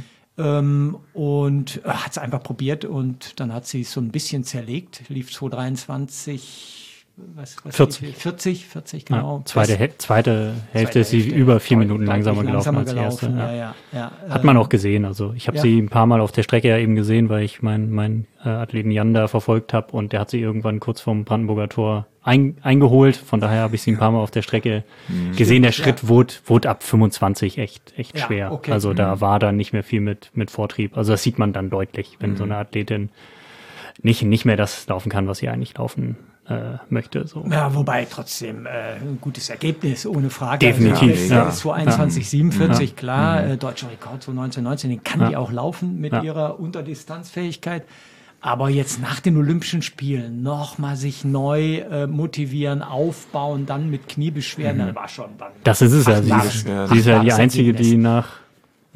Und hat es einfach probiert und dann hat sie es so ein bisschen zerlegt, lief 2:23, 40, genau. Ja, zweite Hälfte ist sie über 4 Minuten langsamer gelaufen als die erste. Ja. Hat man auch gesehen. Also ich habe sie ein paar Mal auf der Strecke ja eben gesehen, weil ich meinen Athleten Jan da verfolgt habe und der hat sie irgendwann kurz vorm Brandenburger Tor eingeholt. Von daher habe ich sie ein paar Mal auf der Strecke gesehen. Der Schritt wurde ab 25 echt schwer. Okay. Also da war dann nicht mehr viel mit Vortrieb. Also das sieht man dann deutlich, wenn so eine Athletin nicht mehr das laufen kann, was sie eigentlich laufen möchte. So. Ja, wobei trotzdem ein gutes Ergebnis, ohne Frage. Definitiv. Also, 2:21:47, klar. Deutscher Rekord 2:19:19, den kann die auch laufen mit ihrer Unterdistanzfähigkeit. Aber jetzt nach den Olympischen Spielen nochmal sich neu motivieren, aufbauen, dann mit Kniebeschwerden, das war schon dann. Das ist es ja. Sie ist ja die Einzige, die nach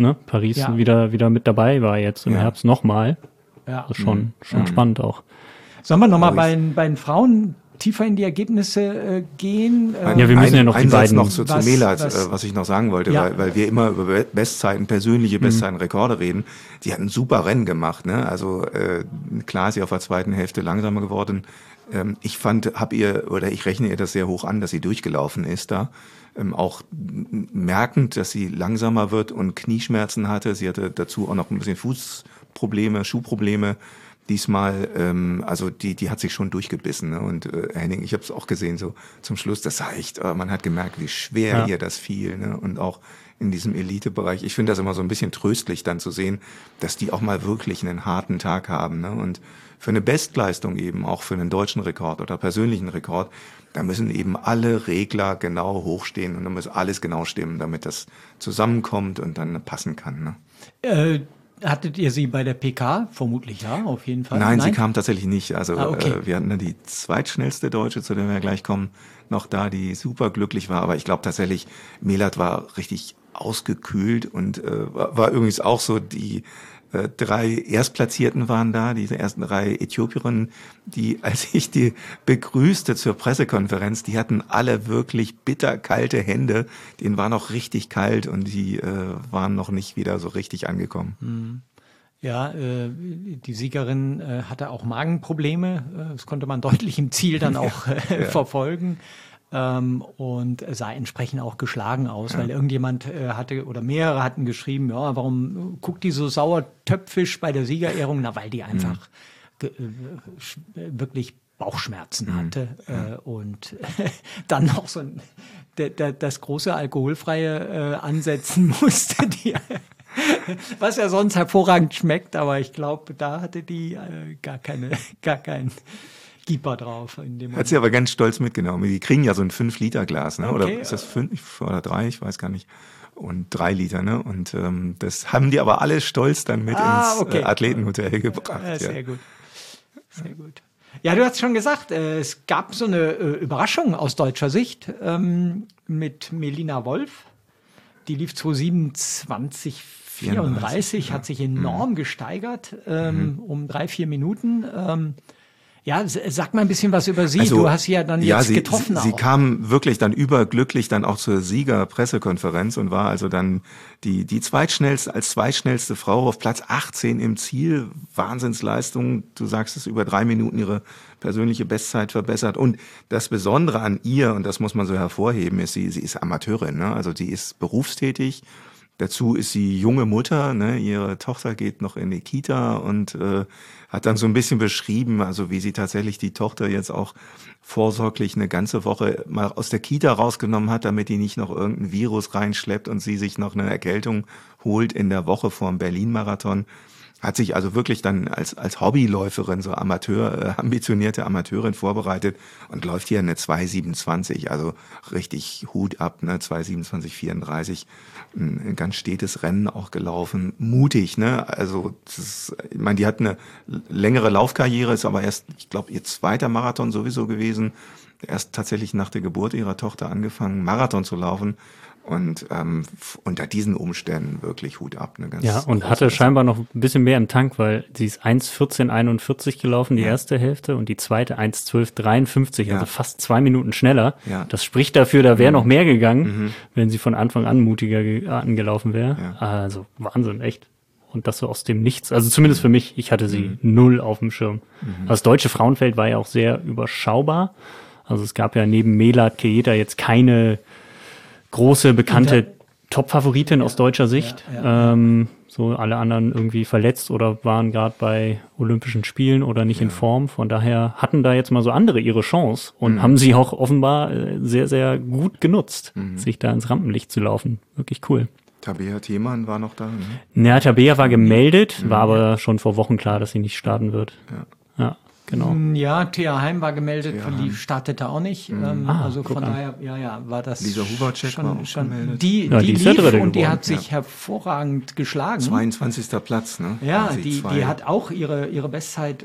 Paris wieder mit dabei war jetzt im Herbst nochmal. Ja. Also schon spannend auch. Sollen wir nochmal bei den Frauen tiefer in die Ergebnisse gehen? Ja, wir müssen ja noch die beiden... noch zu Melat, was ich noch sagen wollte, weil wir immer über Bestzeiten, persönliche Bestzeiten, Rekorde reden. Die hat ein super Rennen gemacht, ne? Also klar ist sie auf der zweiten Hälfte langsamer geworden. Ich rechne ihr das sehr hoch an, dass sie durchgelaufen ist da. Auch merkend, dass sie langsamer wird und Knieschmerzen hatte. Sie hatte dazu auch noch ein bisschen Fußprobleme, Schuhprobleme. Diesmal, also die hat sich schon durchgebissen, ne? Und Henning, ich habe es auch gesehen, so zum Schluss, das war echt, man hat gemerkt, wie schwer ihr das fiel, ne? Und auch in diesem Elitebereich. Ich finde das immer so ein bisschen tröstlich dann zu sehen, dass die auch mal wirklich einen harten Tag haben, ne? Und für eine Bestleistung eben, auch für einen deutschen Rekord oder persönlichen Rekord, da müssen eben alle Regler genau hochstehen und da muss alles genau stimmen, damit das zusammenkommt und dann passen kann, ne? Hattet ihr sie bei der PK? Vermutlich ja, auf jeden Fall. Nein, sie kam tatsächlich nicht. Also okay. Wir hatten die zweitschnellste Deutsche, zu der wir gleich kommen, noch da, die super glücklich war. Aber ich glaube tatsächlich, Melat war richtig ausgekühlt und war übrigens auch so, die 3 Erstplatzierten waren da, diese ersten 3 Äthiopierinnen, die, als ich die begrüßte zur Pressekonferenz, die hatten alle wirklich bitterkalte Hände, denen war noch richtig kalt und die waren noch nicht wieder so richtig angekommen. Ja, die Siegerin hatte auch Magenprobleme, das konnte man deutlich im Ziel dann auch verfolgen. Und sah entsprechend auch geschlagen aus, weil irgendjemand hatte oder mehrere hatten geschrieben, ja, warum guckt die so sauertöpfisch bei der Siegerehrung? Na, weil die einfach wirklich Bauchschmerzen hatte und dann noch so das große Alkoholfreie ansetzen musste, was ja sonst hervorragend schmeckt, aber ich glaube, da hatte die gar keinen Keeper drauf. In dem Hat sie aber ganz stolz mitgenommen. Die kriegen ja so ein 5-Liter-Glas, ne? Okay, oder ist das 5 oder 3? Ich weiß gar nicht. Und 3 Liter, ne? Und das haben die aber alle stolz dann mit ins Athletenhotel gebracht. Sehr gut. Sehr gut. Ja, du hast schon gesagt, es gab so eine Überraschung aus deutscher Sicht mit Melina Wolf. Die lief 2:27,34, hat sich enorm gesteigert, um 3-4 Minuten. Ja, sag mal ein bisschen was über sie. Also, du hast sie ja dann jetzt getroffen. Sie kam wirklich dann überglücklich dann auch zur Siegerpressekonferenz und war also dann die zweitschnellste Frau auf Platz 18 im Ziel. Wahnsinnsleistung. Du sagst es, über 3 Minuten ihre persönliche Bestzeit verbessert. Und das Besondere an ihr, und das muss man so hervorheben, ist, sie ist Amateurin, ne? Also sie ist berufstätig. Dazu ist sie junge Mutter, ne? Ihre Tochter geht noch in die Kita und hat dann so ein bisschen beschrieben, also wie sie tatsächlich die Tochter jetzt auch vorsorglich eine ganze Woche mal aus der Kita rausgenommen hat, damit die nicht noch irgendein Virus reinschleppt und sie sich noch eine Erkältung holt in der Woche vor dem Berlin-Marathon. Hat sich also wirklich dann als Hobbyläuferin, so ambitionierte Amateurin vorbereitet und läuft hier eine 2:27, also richtig Hut ab, ne, 2:27,34, ein ganz stetes Rennen auch gelaufen, mutig, ne, also ich meine, die hat eine längere Laufkarriere, ist aber erst, ich glaube, ihr zweiter Marathon sowieso gewesen, erst tatsächlich nach der Geburt ihrer Tochter angefangen, Marathon zu laufen. Und unter diesen Umständen wirklich Hut ab. Ne? Und hatte scheinbar noch ein bisschen mehr im Tank, weil sie ist 1:14,41 gelaufen, die erste Hälfte, und die zweite 1:12,53, also fast 2 Minuten schneller. Ja. Das spricht dafür, da wäre noch mehr gegangen, wenn sie von Anfang an mutiger angelaufen wäre. Ja. Also Wahnsinn, echt. Und das so aus dem Nichts. Also zumindest für mich, ich hatte sie null auf dem Schirm. Das deutsche Frauenfeld war ja auch sehr überschaubar. Also es gab ja neben Melat Kejeta jetzt keine große, bekannte Top-Favoritin aus deutscher Sicht. So alle anderen irgendwie verletzt oder waren gerade bei Olympischen Spielen oder nicht in Form. Von daher hatten da jetzt mal so andere ihre Chance und haben sie auch offenbar sehr, sehr gut genutzt, sich da ins Rampenlicht zu laufen. Wirklich cool. Tabea Thiemann war noch da, ne? Ja, Tabea war gemeldet, war aber schon vor Wochen klar, dass sie nicht starten wird. Ja. Genau. Ja, Thea Heim war gemeldet, startete auch nicht. Also von daher, war das Lisa Hubacek war auch gemeldet. Die lief und die hat sich hervorragend geschlagen. 22. Platz, ne? Ja, die hat auch ihre Bestzeit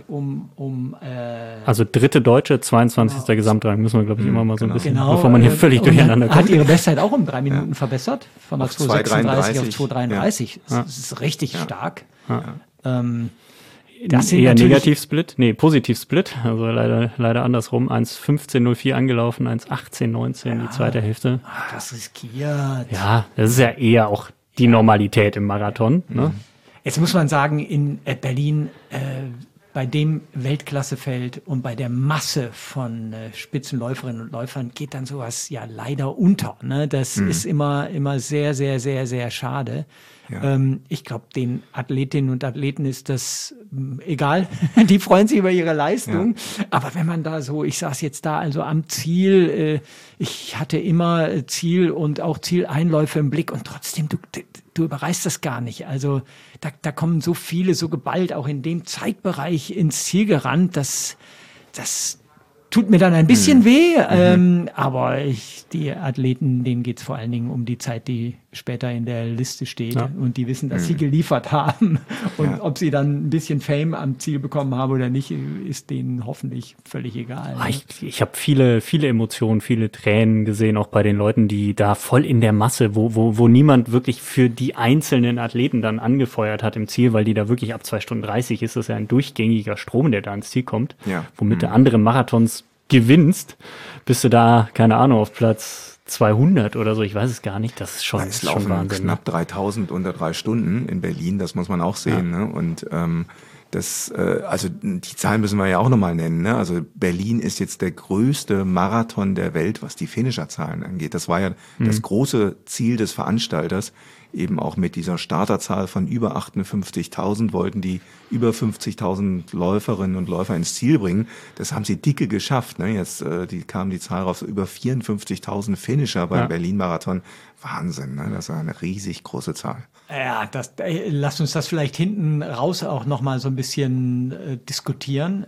also dritte Deutsche, 22. Gesamtrang, müssen wir, glaube ich, immer mal so ein bisschen, bevor man hier völlig durcheinander kommt. Hat ihre Bestzeit auch um 3 Minuten verbessert, von der 2:36 auf 2:33. Das ist richtig stark. Das sind eher natürlich- Negativ-Split, Positiv-Split, also leider andersrum. 1:15:04 angelaufen, 1:18:19 die zweite Hälfte. Das riskiert. Ja, das ist ja eher auch die Normalität im Marathon. Ne? Jetzt muss man sagen, in Berlin, bei dem Weltklassefeld und bei der Masse von Spitzenläuferinnen und Läufern geht dann sowas ja leider unter. Ne? Das ist immer sehr, sehr, sehr, sehr schade. Ja. Ich glaube, den Athletinnen und Athleten ist das egal. Die freuen sich über ihre Leistung. Ja. Aber wenn man da so, ich saß jetzt da also am Ziel, ich hatte immer Ziel und auch Zieleinläufe im Blick und trotzdem, du überreißt das gar nicht. Also da kommen so viele, so geballt auch in dem Zeitbereich ins Ziel gerannt, das tut mir dann ein bisschen weh, aber die Athleten, denen geht's vor allen Dingen um die Zeit, die später in der Liste steht und die wissen, dass sie geliefert haben und ob sie dann ein bisschen Fame am Ziel bekommen haben oder nicht, ist denen hoffentlich völlig egal. Ne? Ich habe viele Emotionen, viele Tränen gesehen, auch bei den Leuten, die da voll in der Masse, wo niemand wirklich für die einzelnen Athleten dann angefeuert hat im Ziel, weil die da wirklich ab 2:30 ist das ja ein durchgängiger Strom, der da ans Ziel kommt, womit du andere Marathons gewinnst, bist du da, keine Ahnung, auf Platz 200 oder so, ich weiß es gar nicht, das ist schon, es laufen Wahnsinn. Knapp 3000 unter 3 Stunden in Berlin, das muss man auch sehen. Ne? Und also die Zahlen müssen wir ja auch nochmal nennen. Ne? Also Berlin ist jetzt der größte Marathon der Welt, was die Finisherzahlen angeht. Das war ja das große Ziel des Veranstalters. Eben auch mit dieser Starterzahl von über 58.000 wollten die über 50.000 Läuferinnen und Läufer ins Ziel bringen. Das haben sie dicke geschafft. Ne? Jetzt kam die Zahl raus, über 54.000 Finisher beim Berlin-Marathon. Wahnsinn, ne? Das war eine riesig große Zahl. Ja, lasst uns das vielleicht hinten raus auch nochmal so ein bisschen diskutieren.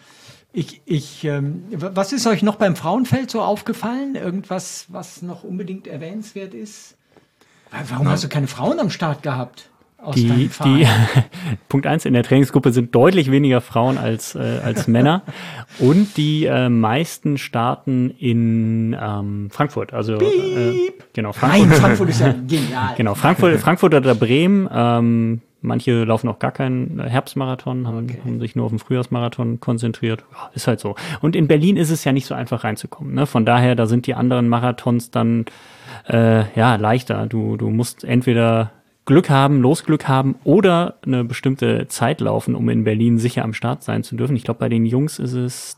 Was ist euch noch beim Frauenfeld so aufgefallen? Irgendwas, was noch unbedingt erwähnenswert ist? Warum hast du keine Frauen am Start gehabt? Punkt 1, in der Trainingsgruppe sind deutlich weniger Frauen als Männer und die meisten starten in Frankfurt. Also genau, Frankfurt. Nein, Frankfurt ist ja genial. Genau, Frankfurt oder Bremen. Manche laufen auch gar keinen Herbstmarathon, haben sich nur auf den Frühjahrsmarathon konzentriert. Ja, ist halt so. Und in Berlin ist es ja nicht so einfach reinzukommen. Ne? Von daher, da sind die anderen Marathons dann leichter. Du musst entweder Losglück haben oder eine bestimmte Zeit laufen, um in Berlin sicher am Start sein zu dürfen. Ich glaube, bei den Jungs ist es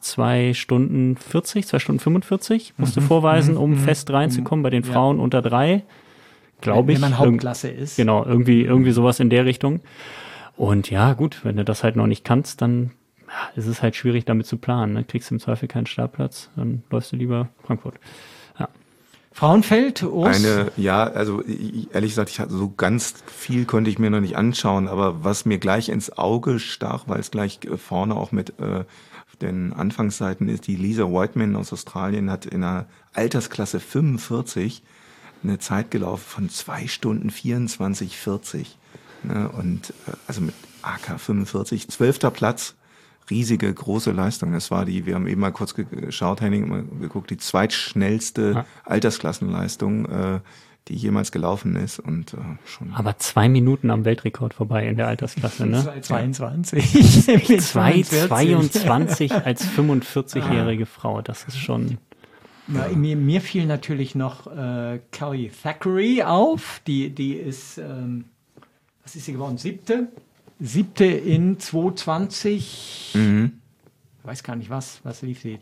2:45 musst du vorweisen, um fest reinzukommen. Bei den Frauen unter 3, glaube ich. Wenn man Hauptklasse ist. Genau, irgendwie sowas in der Richtung. Und ja, gut, wenn du das halt noch nicht kannst, dann ist es halt schwierig, damit zu planen. Ne? Kriegst du im Zweifel keinen Startplatz, dann läufst du lieber Frankfurt. Ja. Frauenfeld, ehrlich gesagt, ich hatte so ganz viel konnte ich mir noch nicht anschauen, aber was mir gleich ins Auge stach, weil es gleich vorne auch mit den Anfangsseiten ist, die Lisa Whiteman aus Australien hat in der Altersklasse 45 eine Zeit gelaufen von 2:24:40. Ne? Und also mit AK 45, 12. Platz. Riesige, große Leistung. Das war wir haben eben mal kurz geschaut, Henning, mal geguckt, die zweitschnellste Altersklassenleistung, die jemals gelaufen ist. Und schon. Aber 2 Minuten am Weltrekord vorbei in der Altersklasse, ne? 2:22. 2:22 als 45-jährige Frau, das ist schon... Ja. Mir fiel natürlich noch Kelly Thackeray auf. Die ist, was ist sie geworden? Siebte in 2:20. Ich weiß gar nicht, was lief sie?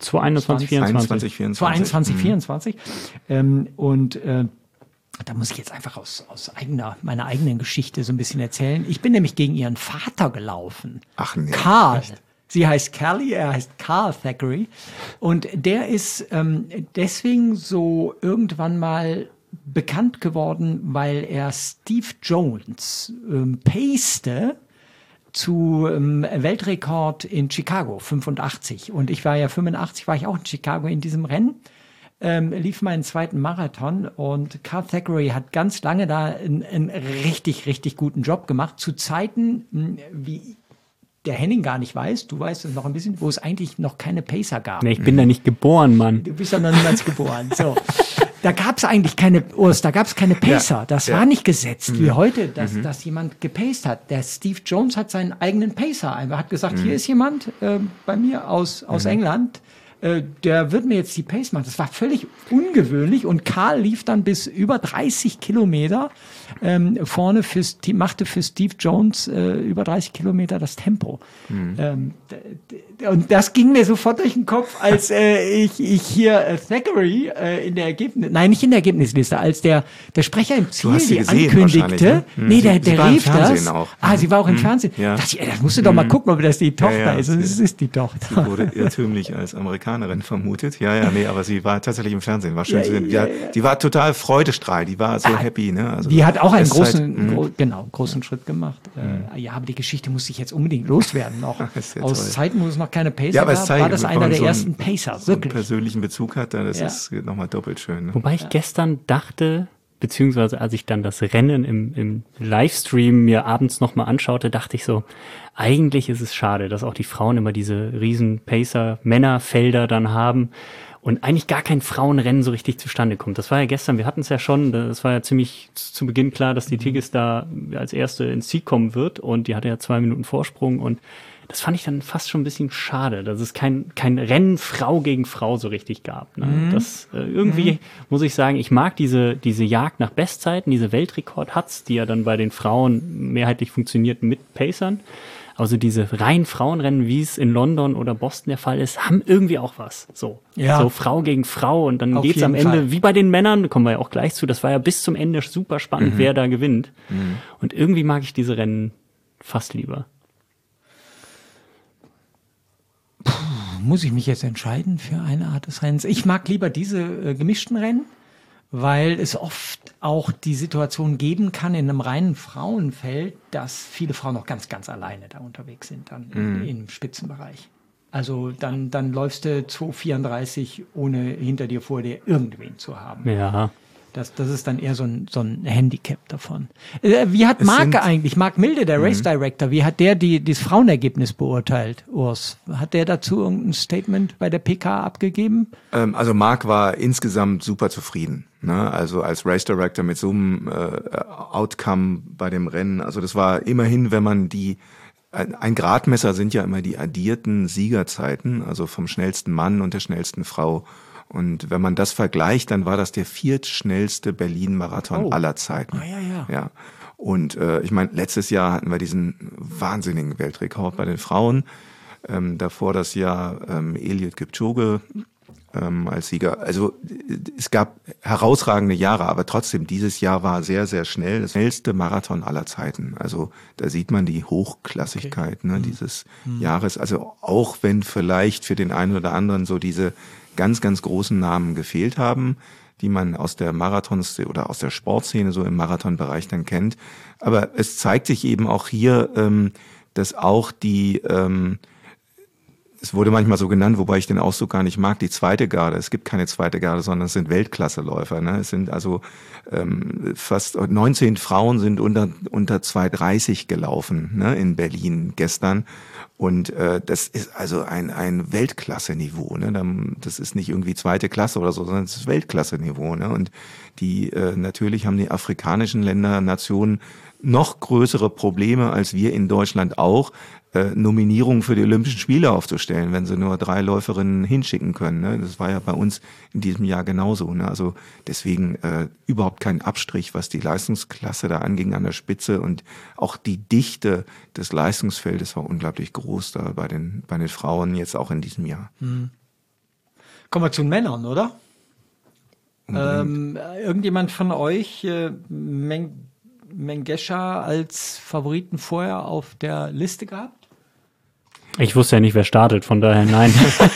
2:21:24. Und da muss ich jetzt einfach aus meiner eigenen Geschichte so ein bisschen erzählen. Ich bin nämlich gegen ihren Vater gelaufen. Ach nee. Karl. Echt? Sie heißt Kelly, er heißt Carl Thackeray. Und der ist deswegen so irgendwann mal bekannt geworden, weil er Steve Jones pacete zu Weltrekord in Chicago, 85. Und ich war ja 85, war ich auch in Chicago in diesem Rennen. Lief meinen zweiten Marathon und Carl Thackeray hat ganz lange da einen richtig, richtig guten Job gemacht. Zu Zeiten, wie der Henning gar nicht weiß, du weißt es noch ein bisschen, wo es eigentlich noch keine Pacer gab. Nee, ich bin da nicht geboren, Mann. Du bist ja noch niemals geboren. So. Da gab es eigentlich keine Pacer. Das war nicht gesetzt wie heute, dass jemand gepaced hat. Der Steve Jones hat seinen eigenen Pacer einfach, hat gesagt, hier ist jemand bei mir aus England, der wird mir jetzt die Pace machen. Das war völlig ungewöhnlich und Karl lief dann bis über 30 Kilometer vorne machte für Steve Jones über 30 Kilometer das Tempo. Und das ging mir sofort durch den Kopf, als ich hier Thackeray nicht in der Ergebnisliste, als der Sprecher im Ziel die ankündigte. Ne? Nee, der rief das. Auch. Sie war auch im Fernsehen. Ja. Da dachte ich, das musst du doch mal gucken, ob das die Tochter ist. Und es ist die Tochter. Sie wurde irrtümlich als Amerikanerin vermutet. Aber sie war tatsächlich im Fernsehen. War schön zu sehen. Die war total freudestrahlend. Die war so happy. Ne? Also die hat auch einen großen Schritt gemacht. Aber die Geschichte muss ich jetzt unbedingt loswerden noch. Aus Zeiten, wo es noch keine Pacer gab, war das einer der ersten Pacer. So einen persönlichen Bezug hat, dann ist nochmal doppelt schön. Ne? Wobei ich gestern dachte, beziehungsweise als ich dann das Rennen im Livestream mir abends nochmal anschaute, dachte ich so, eigentlich ist es schade, dass auch die Frauen immer diese riesen Pacer-Männerfelder dann haben und eigentlich gar kein Frauenrennen so richtig zustande kommt. Das war ja gestern, wir hatten es ja schon, das war ja ziemlich zu Beginn klar, dass die Tigges da als erste ins Ziel kommen wird und die hatte ja 2 Minuten Vorsprung und das fand ich dann fast schon ein bisschen schade, dass es kein Rennen Frau gegen Frau so richtig gab. Ne? Das irgendwie muss ich sagen, ich mag diese Jagd nach Bestzeiten, diese Weltrekord-Hats, die ja dann bei den Frauen mehrheitlich funktioniert mit Pacern. Also diese reinen Frauenrennen, wie es in London oder Boston der Fall ist, haben irgendwie auch was. So Frau gegen Frau und dann geht's am Ende, wie bei den Männern, kommen wir ja auch gleich zu, das war ja bis zum Ende super spannend, wer da gewinnt. Und irgendwie mag ich diese Rennen fast lieber. Muss ich mich jetzt entscheiden für eine Art des Rennens? Ich mag lieber diese gemischten Rennen, weil es oft auch die Situation geben kann in einem reinen Frauenfeld, dass viele Frauen noch ganz, ganz alleine da unterwegs sind dann im Spitzenbereich. Also dann läufst du 2,34 ohne hinter dir vor dir irgendwen zu haben. Ja. Das ist dann eher so ein Handicap davon. Wie hat Marc Milde, der Race Director, wie hat der das Frauenergebnis beurteilt, Urs? Hat der dazu irgendein Statement bei der PK abgegeben? Also Marc war insgesamt super zufrieden. Ne? Also als Race Director mit so einem Outcome bei dem Rennen. Also das war immerhin, wenn man ein Gradmesser sind ja immer die addierten Siegerzeiten, also vom schnellsten Mann und der schnellsten Frau. Und wenn man das vergleicht, dann war das der 4. schnellste Berlin-Marathon aller Zeiten. Ja. Und ich meine, letztes Jahr hatten wir diesen wahnsinnigen Weltrekord bei den Frauen. Davor das Jahr Eliud Kipchoge als Sieger. Also es gab herausragende Jahre, aber trotzdem, dieses Jahr war sehr, sehr schnell. Das schnellste Marathon aller Zeiten. Also da sieht man die Hochklassigkeit dieses Jahres. Also auch wenn vielleicht für den einen oder anderen so diese ganz, ganz großen Namen gefehlt haben, die man aus der Marathonszene oder aus der Sportszene so im Marathonbereich dann kennt. Aber es zeigt sich eben auch hier, dass auch es wurde manchmal so genannt, wobei ich den Ausdruck gar nicht mag, die zweite Garde. Es gibt keine zweite Garde, sondern es sind Weltklasseläufer. Ne? Es sind also fast 19 Frauen sind unter 2,30 gelaufen, ne, in Berlin gestern. Und das ist also ein Weltklasse-Niveau. Ne? Das ist nicht irgendwie zweite Klasse oder so, sondern es ist Weltklasse-Niveau. Ne? Und natürlich haben die afrikanischen Länder, Nationen noch größere Probleme als wir in Deutschland auch, Nominierungen für die Olympischen Spiele aufzustellen, wenn sie nur 3 Läuferinnen hinschicken können. Ne? Das war ja bei uns in diesem Jahr genauso. Ne? Also deswegen überhaupt kein Abstrich, was die Leistungsklasse da anging an der Spitze, und auch die Dichte des Leistungsfeldes war unglaublich groß da bei den Frauen jetzt auch in diesem Jahr. Kommen wir zu den Männern, oder? Irgendjemand von euch Mengesha als Favoriten vorher auf der Liste gehabt? Ich wusste ja nicht, wer startet, von daher nein.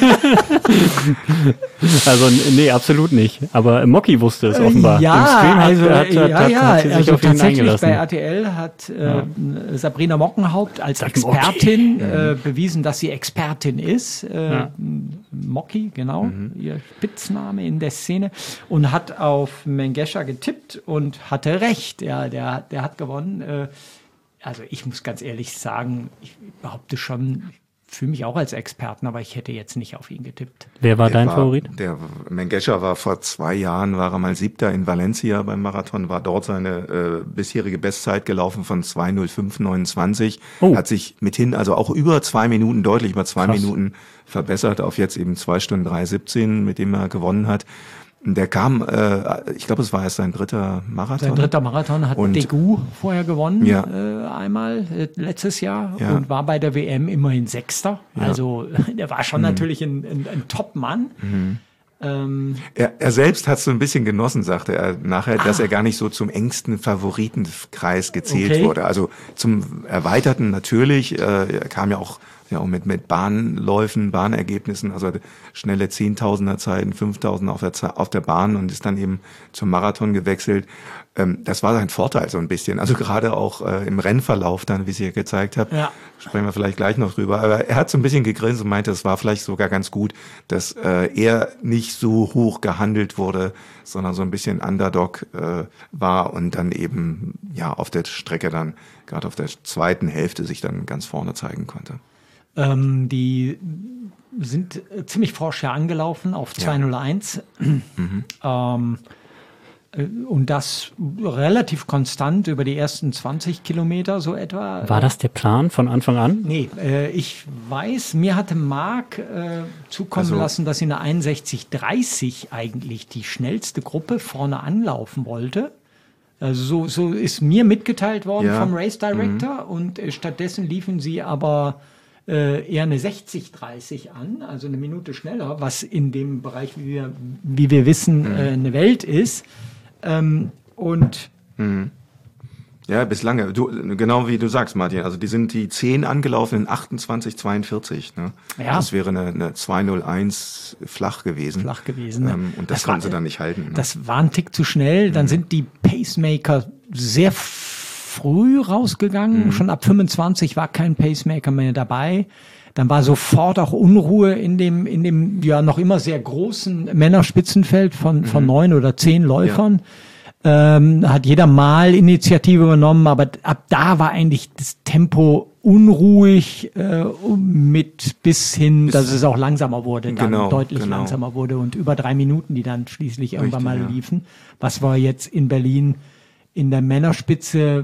Also nee, absolut nicht. Aber Mocky wusste es offenbar. Ja, im Stream hat sie sich auf ihn tatsächlich eingelassen. Bei RTL hat Sabrina Mockenhaupt als Expertin bewiesen, dass sie Expertin ist. Mocky, genau, ihr Spitzname in der Szene. Und hat auf Mengesha getippt und hatte recht. Ja, der hat gewonnen. Also ich muss ganz ehrlich sagen, ich behaupte schon, fühle mich auch als Experten, aber ich hätte jetzt nicht auf ihn getippt. Wer war dein Favorit? Der Mengesha war vor 2 Jahren, war er mal 7. in Valencia beim Marathon, war dort seine bisherige Bestzeit gelaufen von 2:05:29. Hat sich mithin, also auch über 2 Minuten, deutlich über 2 Minuten verbessert auf jetzt eben 2 Stunden 3:17, mit dem er gewonnen hat. Der kam, ich glaube, es war erst sein 3. Marathon. Sein 3. Marathon hat Daegu vorher gewonnen, einmal letztes Jahr und war bei der WM immerhin 6. Ja. Also der war schon natürlich ein Top-Mann. Er selbst hat so ein bisschen genossen, sagte er nachher, dass er gar nicht so zum engsten Favoritenkreis gezählt wurde. Also zum Erweiterten natürlich, er kam ja auch mit Bahnläufen, Bahnergebnissen, also schnelle 10.000er Zeiten, 5.000 auf der Bahn und ist dann eben zum Marathon gewechselt. Das war sein Vorteil so ein bisschen. Also gerade auch im Rennverlauf dann, wie ich ja gezeigt habe, sprechen wir vielleicht gleich noch drüber. Aber er hat so ein bisschen gegrinst und meinte, es war vielleicht sogar ganz gut, dass er nicht so hoch gehandelt wurde, sondern so ein bisschen Underdog war und dann eben auf der Strecke dann, gerade auf der zweiten Hälfte, sich dann ganz vorne zeigen konnte. Die sind ziemlich forsch angelaufen auf 2:01. Und das relativ konstant über die ersten 20 Kilometer so etwa. War das der Plan von Anfang an? Nee, ich weiß, mir hatte Marc zukommen lassen, dass sie eine 61:30 eigentlich die schnellste Gruppe vorne anlaufen wollte. Also so ist mir mitgeteilt worden vom Race Director und stattdessen liefen sie aber eher eine 60:30 an, also eine Minute schneller, was in dem Bereich, wie wir wissen, eine Welt ist. Ja, bislang, genau wie du sagst, Martin, also die sind die 10 angelaufen in 28:42. Ne? Ja. Das wäre eine 2:01 flach gewesen. Und das konnten sie dann nicht halten. Ne? Das war ein Tick zu schnell. Dann sind die Pacemaker sehr früh rausgegangen. Schon ab 25 war kein Pacemaker mehr dabei. Dann war sofort auch Unruhe in dem ja noch immer sehr großen Männerspitzenfeld von 9 oder 10 Läufern. Hat jeder mal Initiative übernommen, aber ab da war eigentlich das Tempo unruhig mit bis hin, dass es auch langsamer wurde, dann deutlich langsamer wurde und über 3 Minuten, die dann schließlich irgendwann mal liefen. Was wir jetzt in Berlin in der Männerspitze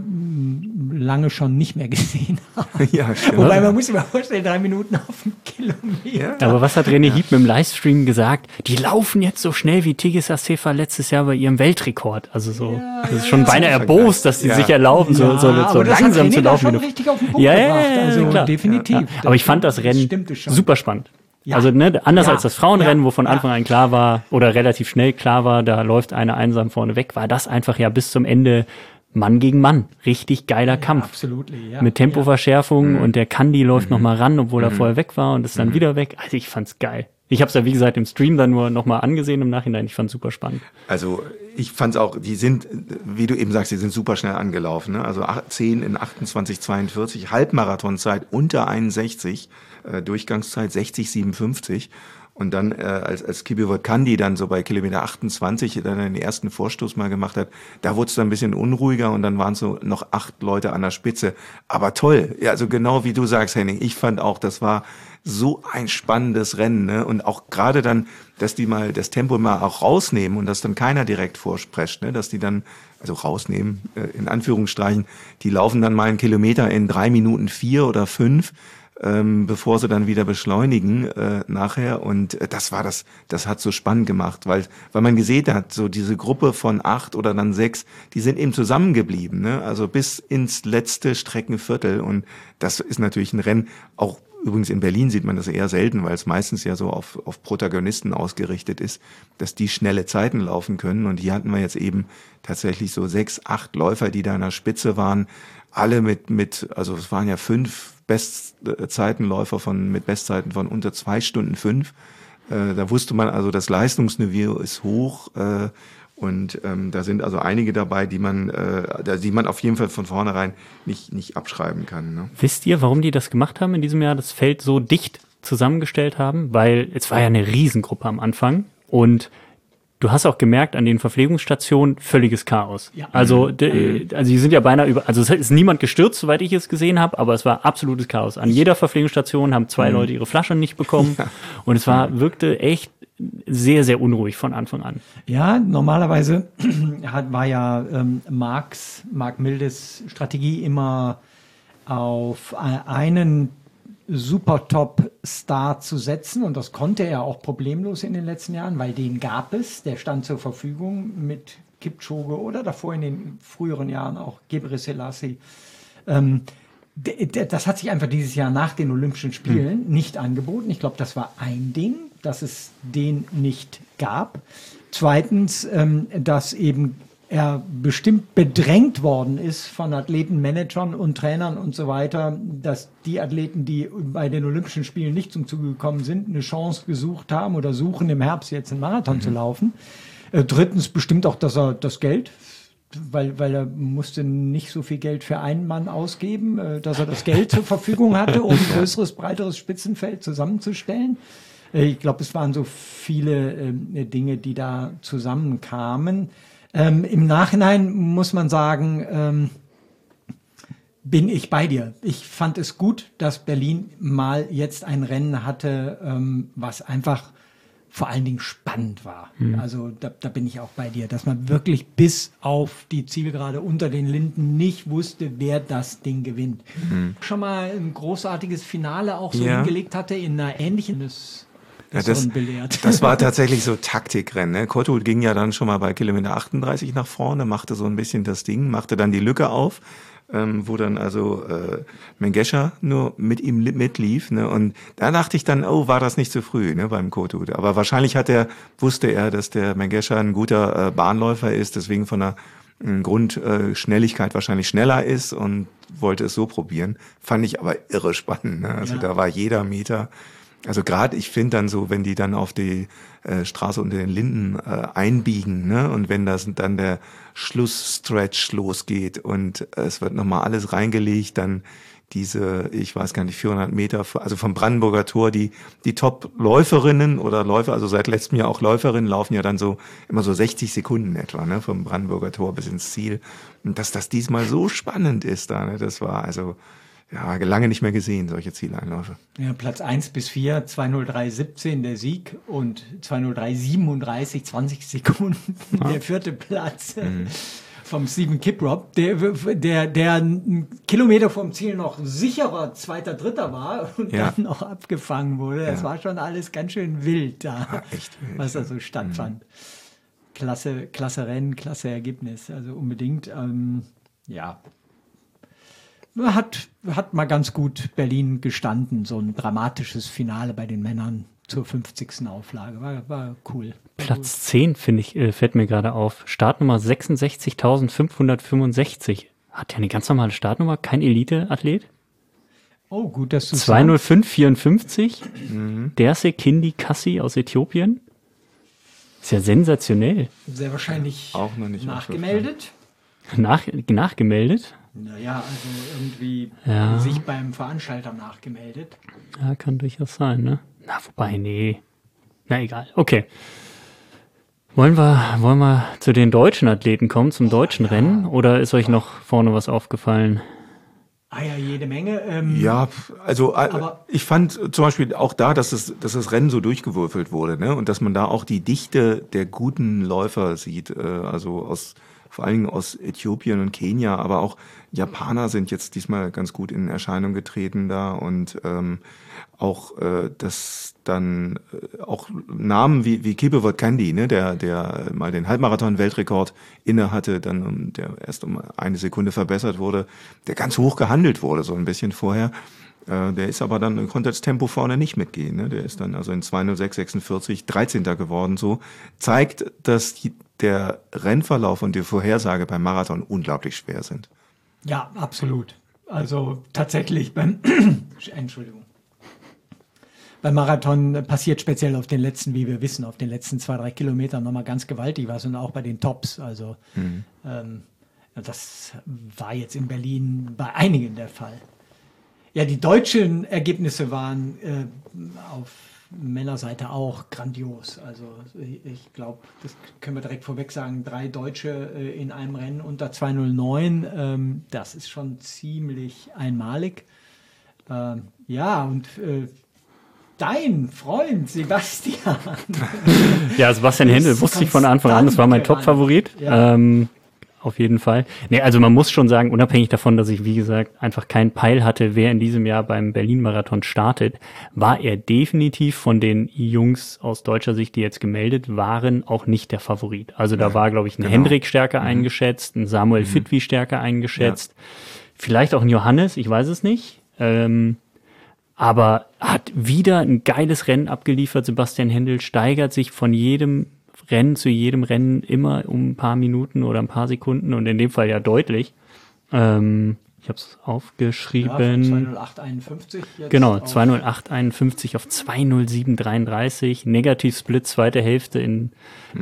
lange schon nicht mehr gesehen haben. Ja, wobei man muss sich mal vorstellen, 3 Minuten auf einen Kilometer. Ja. Aber was hat René Hieb im Livestream gesagt? Die laufen jetzt so schnell wie Tigges Assefa letztes Jahr bei ihrem Weltrekord. Also so, das ist schon beinahe erbost, dass die sich erlauben, so langsam zu laufen. Schon richtig auf den Punkt gebracht. Also klar. Definitiv. Ja. Aber ich fand das Rennen super spannend. Ja. Also anders als das Frauenrennen, wo von Anfang an klar war oder relativ schnell klar war, da läuft einer einsam vorne weg, war das einfach bis zum Ende Mann gegen Mann. Richtig geiler Kampf. Absolut, mit Tempoverschärfung und der Kandi läuft nochmal ran, obwohl er vorher weg war und ist dann wieder weg. Also ich fand's geil. Ich habe es ja, wie gesagt, im Stream dann nur nochmal angesehen im Nachhinein. Ich fand's super spannend. Also ich fand's auch, die sind, wie du eben sagst, die sind super schnell angelaufen. Ne? Also 10 in 28:42, Halbmarathonzeit unter 61, Durchgangszeit 60:57. Und dann, als Kipivot Kandi dann so bei Kilometer 28 dann den ersten Vorstoß mal gemacht hat, da wurde es dann ein bisschen unruhiger und dann waren so noch 8 Leute an der Spitze. Aber toll, ja, also genau wie du sagst, Henning, ich fand auch, das war so ein spannendes Rennen, ne? Und auch gerade dann, dass die mal das Tempo mal auch rausnehmen und dass dann keiner direkt vorsprecht, ne? Dass die dann, also rausnehmen, in Anführungsstrichen, die laufen dann mal einen Kilometer in 3 Minuten 4 oder 5, bevor sie dann wieder beschleunigen nachher. Und das hat so spannend gemacht, weil man gesehen hat, so diese Gruppe von 8 oder dann 6, die sind eben zusammengeblieben, ne? Also bis ins letzte Streckenviertel. Und das ist natürlich ein Rennen, auch übrigens in Berlin sieht man das eher selten, weil es meistens ja so auf Protagonisten ausgerichtet ist, dass die schnelle Zeiten laufen können. Und hier hatten wir jetzt eben tatsächlich so 6, 8 Läufer, die da an der Spitze waren, alle also es waren ja 5 Bestzeitenläufer mit Bestzeiten von unter 2 Stunden 5. Da wusste man also, das Leistungsniveau ist hoch und da sind also einige dabei, die man auf jeden Fall von vornherein nicht abschreiben kann. Ne? Wisst ihr, warum die das gemacht haben in diesem Jahr, das Feld so dicht zusammengestellt haben? Weil es war ja eine Riesengruppe am Anfang und du hast auch gemerkt, an den Verpflegungsstationen völliges Chaos. Ja. Also die sind ja beinahe also es ist niemand gestürzt, soweit ich es gesehen habe, aber es war absolutes Chaos. An jeder Verpflegungsstation haben 2 Leute ihre Flasche nicht bekommen und es wirkte echt sehr, sehr unruhig von Anfang an. Ja, normalerweise war ja Mark Mildes Strategie immer auf einen super Top-Star zu setzen und das konnte er auch problemlos in den letzten Jahren, weil den gab es, der stand zur Verfügung mit Kipchoge oder davor in den früheren Jahren auch Gebre Selassie. Das hat sich einfach dieses Jahr nach den Olympischen Spielen nicht angeboten. Ich glaube, das war ein Ding, dass es den nicht gab. Zweitens, dass eben er bestimmt bedrängt worden ist von Athleten, Managern und Trainern und so weiter, dass die Athleten, die bei den Olympischen Spielen nicht zum Zuge gekommen sind, eine Chance gesucht haben oder suchen im Herbst jetzt einen Marathon zu laufen. Drittens bestimmt auch, dass er das Geld, weil er musste nicht so viel Geld für einen Mann ausgeben, dass er das Geld zur Verfügung hatte, um ein größeres, breiteres Spitzenfeld zusammenzustellen. Ich glaube, es waren so viele Dinge, die da zusammenkamen. Im Nachhinein muss man sagen, bin ich bei dir. Ich fand es gut, dass Berlin mal jetzt ein Rennen hatte, was einfach vor allen Dingen spannend war. Also da bin ich auch bei dir, dass man wirklich bis auf die Zielgerade unter den Linden nicht wusste, wer das Ding gewinnt. Schon mal ein großartiges Finale auch so hingelegt hatte in einer ähnlichen... Ja, das war tatsächlich so Taktikrennen. Ne? Kortholt ging ja dann schon mal bei Kilometer 38 nach vorne, machte so ein bisschen das Ding, machte dann die Lücke auf, wo dann also Mengesha nur mit ihm mitlief. Ne? Und da dachte ich dann, war das nicht zu früh, ne, beim Kortholt. Aber wahrscheinlich wusste er, dass der Mengesha ein guter Bahnläufer ist, deswegen von der Grundschnelligkeit wahrscheinlich schneller ist und wollte es so probieren. Fand ich aber irre spannend. Ne? Also da war jeder Meter... Also gerade, ich finde dann so, wenn die dann auf die Straße unter den Linden einbiegen, ne, und wenn das dann der Schlussstretch losgeht und es wird nochmal alles reingelegt, dann diese, ich weiß gar nicht, 400 Meter, also vom Brandenburger Tor, die Top-Läuferinnen oder Läufer, also seit letztem Jahr auch Läuferinnen, laufen ja dann so immer so 60 Sekunden etwa, ne, vom Brandenburger Tor bis ins Ziel. Und dass das diesmal so spannend ist da, ne, das war also... Ja, lange nicht mehr gesehen, solche Zieleinläufe. Ja, Platz 1 bis 4, 2:03,17 der Sieg und 2:03,37, 20 Sekunden der 4. Platz vom Stephen Kiprop, der einen Kilometer vom Ziel noch sicherer 2., 3. war und dann noch abgefangen wurde. Das war schon alles ganz schön wild da, echt wild, was da so stattfand. Klasse Rennen, klasse Ergebnis, also unbedingt, Hat mal ganz gut Berlin gestanden, so ein dramatisches Finale bei den Männern zur 50. Auflage. War cool. Platz 10, finde ich, fällt mir gerade auf. Startnummer 66.565. Hat ja eine ganz normale Startnummer, kein Elite-Athlet. Oh, gut, dass du 2:05,54. Derse Kindi Kassi aus Äthiopien. Ist ja sensationell. Sehr wahrscheinlich auch noch nicht nachgemeldet. Nachgemeldet? Naja, also irgendwie sich beim Veranstalter nachgemeldet. Ja, kann durchaus sein, ne? Na, wobei, nee. Na, egal. Okay. Wollen wir zu den deutschen Athleten kommen, zum deutschen Rennen? Oder ist euch noch vorne was aufgefallen? Ja, jede Menge. Also ich fand zum Beispiel auch da, dass das Rennen so durchgewürfelt wurde, ne? Und dass man da auch die Dichte der guten Läufer sieht, also vor allen Dingen aus Äthiopien und Kenia, aber auch Japaner sind jetzt diesmal ganz gut in Erscheinung getreten da und auch dass dann auch Namen wie Kipchoge Kendi, ne, der mal den Halbmarathon-Weltrekord inne hatte, dann der erst um 1 Sekunde verbessert wurde, der ganz hoch gehandelt wurde, so ein bisschen vorher. Der ist aber dann, konnte das Tempo vorne nicht mitgehen. Ne? Der ist dann also in 2:06,46 13. geworden. So zeigt, dass der Rennverlauf und die Vorhersage beim Marathon unglaublich schwer sind. Ja, absolut. Also tatsächlich beim Marathon passiert speziell auf den letzten, wie wir wissen, auf den letzten 2-3 Kilometern nochmal ganz gewaltig was und auch bei den Tops. Also das war jetzt in Berlin bei einigen der Fall. Ja, die deutschen Ergebnisse waren Männerseite auch grandios. Also ich glaube, das können wir direkt vorweg sagen, 3 Deutsche in einem Rennen unter 2:09, das ist schon ziemlich einmalig. Ja, und dein Freund Sebastian. Ja, Sebastian Händel wusste ich von Anfang an, das war mein Top-Favorit. Ja. Auf jeden Fall. Nee, also man muss schon sagen, unabhängig davon, dass ich, wie gesagt, einfach keinen Peil hatte, wer in diesem Jahr beim Berlin-Marathon startet, war er definitiv von den Jungs aus deutscher Sicht, die jetzt gemeldet waren, auch nicht der Favorit. Also da war, glaube ich, ein Hendrik stärker eingeschätzt, ein Samuel Fitwi stärker eingeschätzt, vielleicht auch ein Johannes, ich weiß es nicht. Aber hat wieder ein geiles Rennen abgeliefert. Sebastian Händel steigert sich von jedem Rennen zu jedem Rennen immer um ein paar Minuten oder ein paar Sekunden und in dem Fall ja deutlich. Ich habe es aufgeschrieben. Ja, 2:08:51 jetzt. Genau, 2:08:51 auf 2:07:33. Negativ-Split, zweite Hälfte in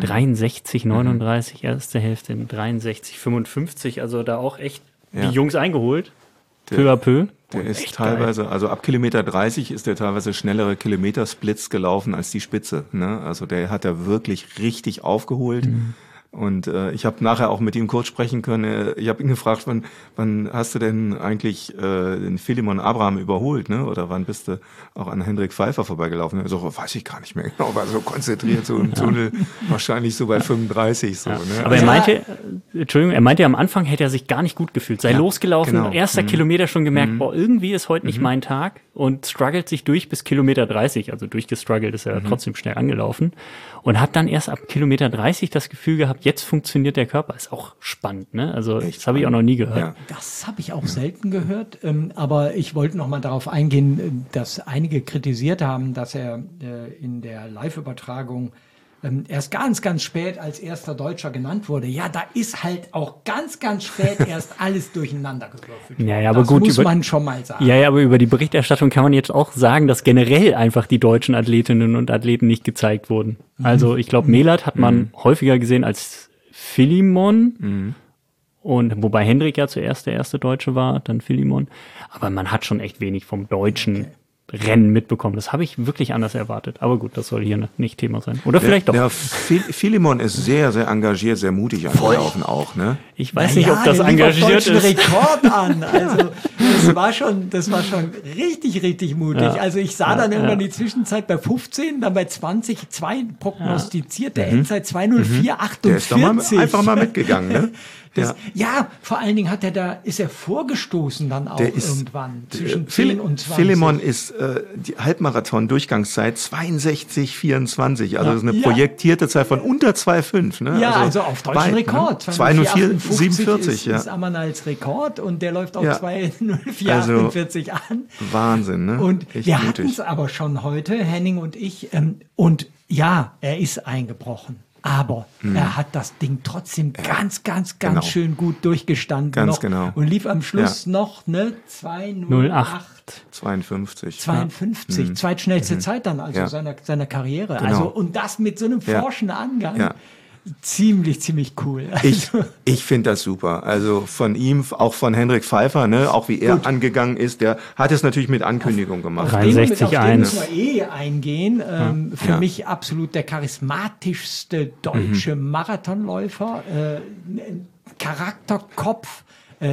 63:39, erste Hälfte in 63:55. Also da auch echt die Jungs eingeholt. Peu à peu. Der ist teilweise, geil. Also ab Kilometer 30 ist der teilweise schnellere Kilometersplits gelaufen als die Spitze. Ne? Also der hat da wirklich richtig aufgeholt. Und ich habe nachher auch mit ihm kurz sprechen können. Ich habe ihn gefragt, wann hast du denn eigentlich den Philemon Abraham überholt, ne? Oder wann bist du auch an Hendrik Pfeiffer vorbeigelaufen? So, weiß ich gar nicht mehr genau, war so konzentriert, so im Tunnel, wahrscheinlich so bei 35. So, ne? Aber er meinte am Anfang hätte er sich gar nicht gut gefühlt. Sei losgelaufen, erster Kilometer schon gemerkt, boah, irgendwie ist heute nicht mein Tag und struggelt sich durch bis Kilometer 30. Also durchgestruggelt ist er trotzdem schnell angelaufen und hat dann erst ab Kilometer 30 das Gefühl gehabt, jetzt funktioniert der Körper. Ist auch spannend, ne? Also das habe ich auch noch nie gehört. Ja. Das habe ich auch selten gehört, aber ich wollte noch mal darauf eingehen, dass einige kritisiert haben, dass er in der Live-Übertragung erst ganz, ganz spät als erster Deutscher genannt wurde. Ja, da ist halt auch ganz, ganz spät erst alles durcheinander gewürfelt. Ja, aber das gut, muss man schon mal sagen. Ja, aber über die Berichterstattung kann man jetzt auch sagen, dass generell einfach die deutschen Athletinnen und Athleten nicht gezeigt wurden. Also ich glaube, Melat hat man häufiger gesehen als Philemon. Und wobei Hendrik ja zuerst der erste Deutsche war, dann Philemon. Aber man hat schon echt wenig vom deutschen Rennen mitbekommen. Das habe ich wirklich anders erwartet. Aber gut, das soll hier nicht Thema sein. Oder vielleicht doch. Ja, Philemon ist sehr, sehr engagiert, sehr mutig angelaufen auch, ne? Ich weiß nicht, ob das engagiert ist. Rekord an. Also das war schon richtig, richtig mutig. Ja. Also ich sah dann irgendwann die Zwischenzeit bei 15, dann bei 20, 2 prognostiziert, der Endzeit 2:04:48. Der ist doch einfach mal mitgegangen, ne? Vor allen Dingen ist er vorgestoßen dann auch irgendwann zwischen 10 und 20. Philemon ist die Halbmarathon-Durchgangszeit 62:24. Also das ist eine projektierte Zeit von unter 2:05. Ne? Ja, also auf deutschen Rekord. 2:04:47 ist Amanals Rekord und der läuft auf 2:04:48 an. Wahnsinn, ne? Und wir hatten es aber schon heute, Henning und ich. Und ja, er ist eingebrochen. Aber er hat das Ding trotzdem ganz schön gut durchgestanden. Ganz genau. Und lief am Schluss noch 2:08:52. Zweitschnellste Zeit dann seiner Karriere. Genau. Also, und das mit so einem forschen Angang. Ja. Ziemlich cool. Also ich finde das super. Also von ihm, auch von Hendrik Pfeiffer, ne, auch wie er angegangen ist, der hat es natürlich mit Ankündigung gemacht. 63:1. Müssen wir eingehen. Für mich absolut der charismatischste deutsche Marathonläufer. Charakterkopf.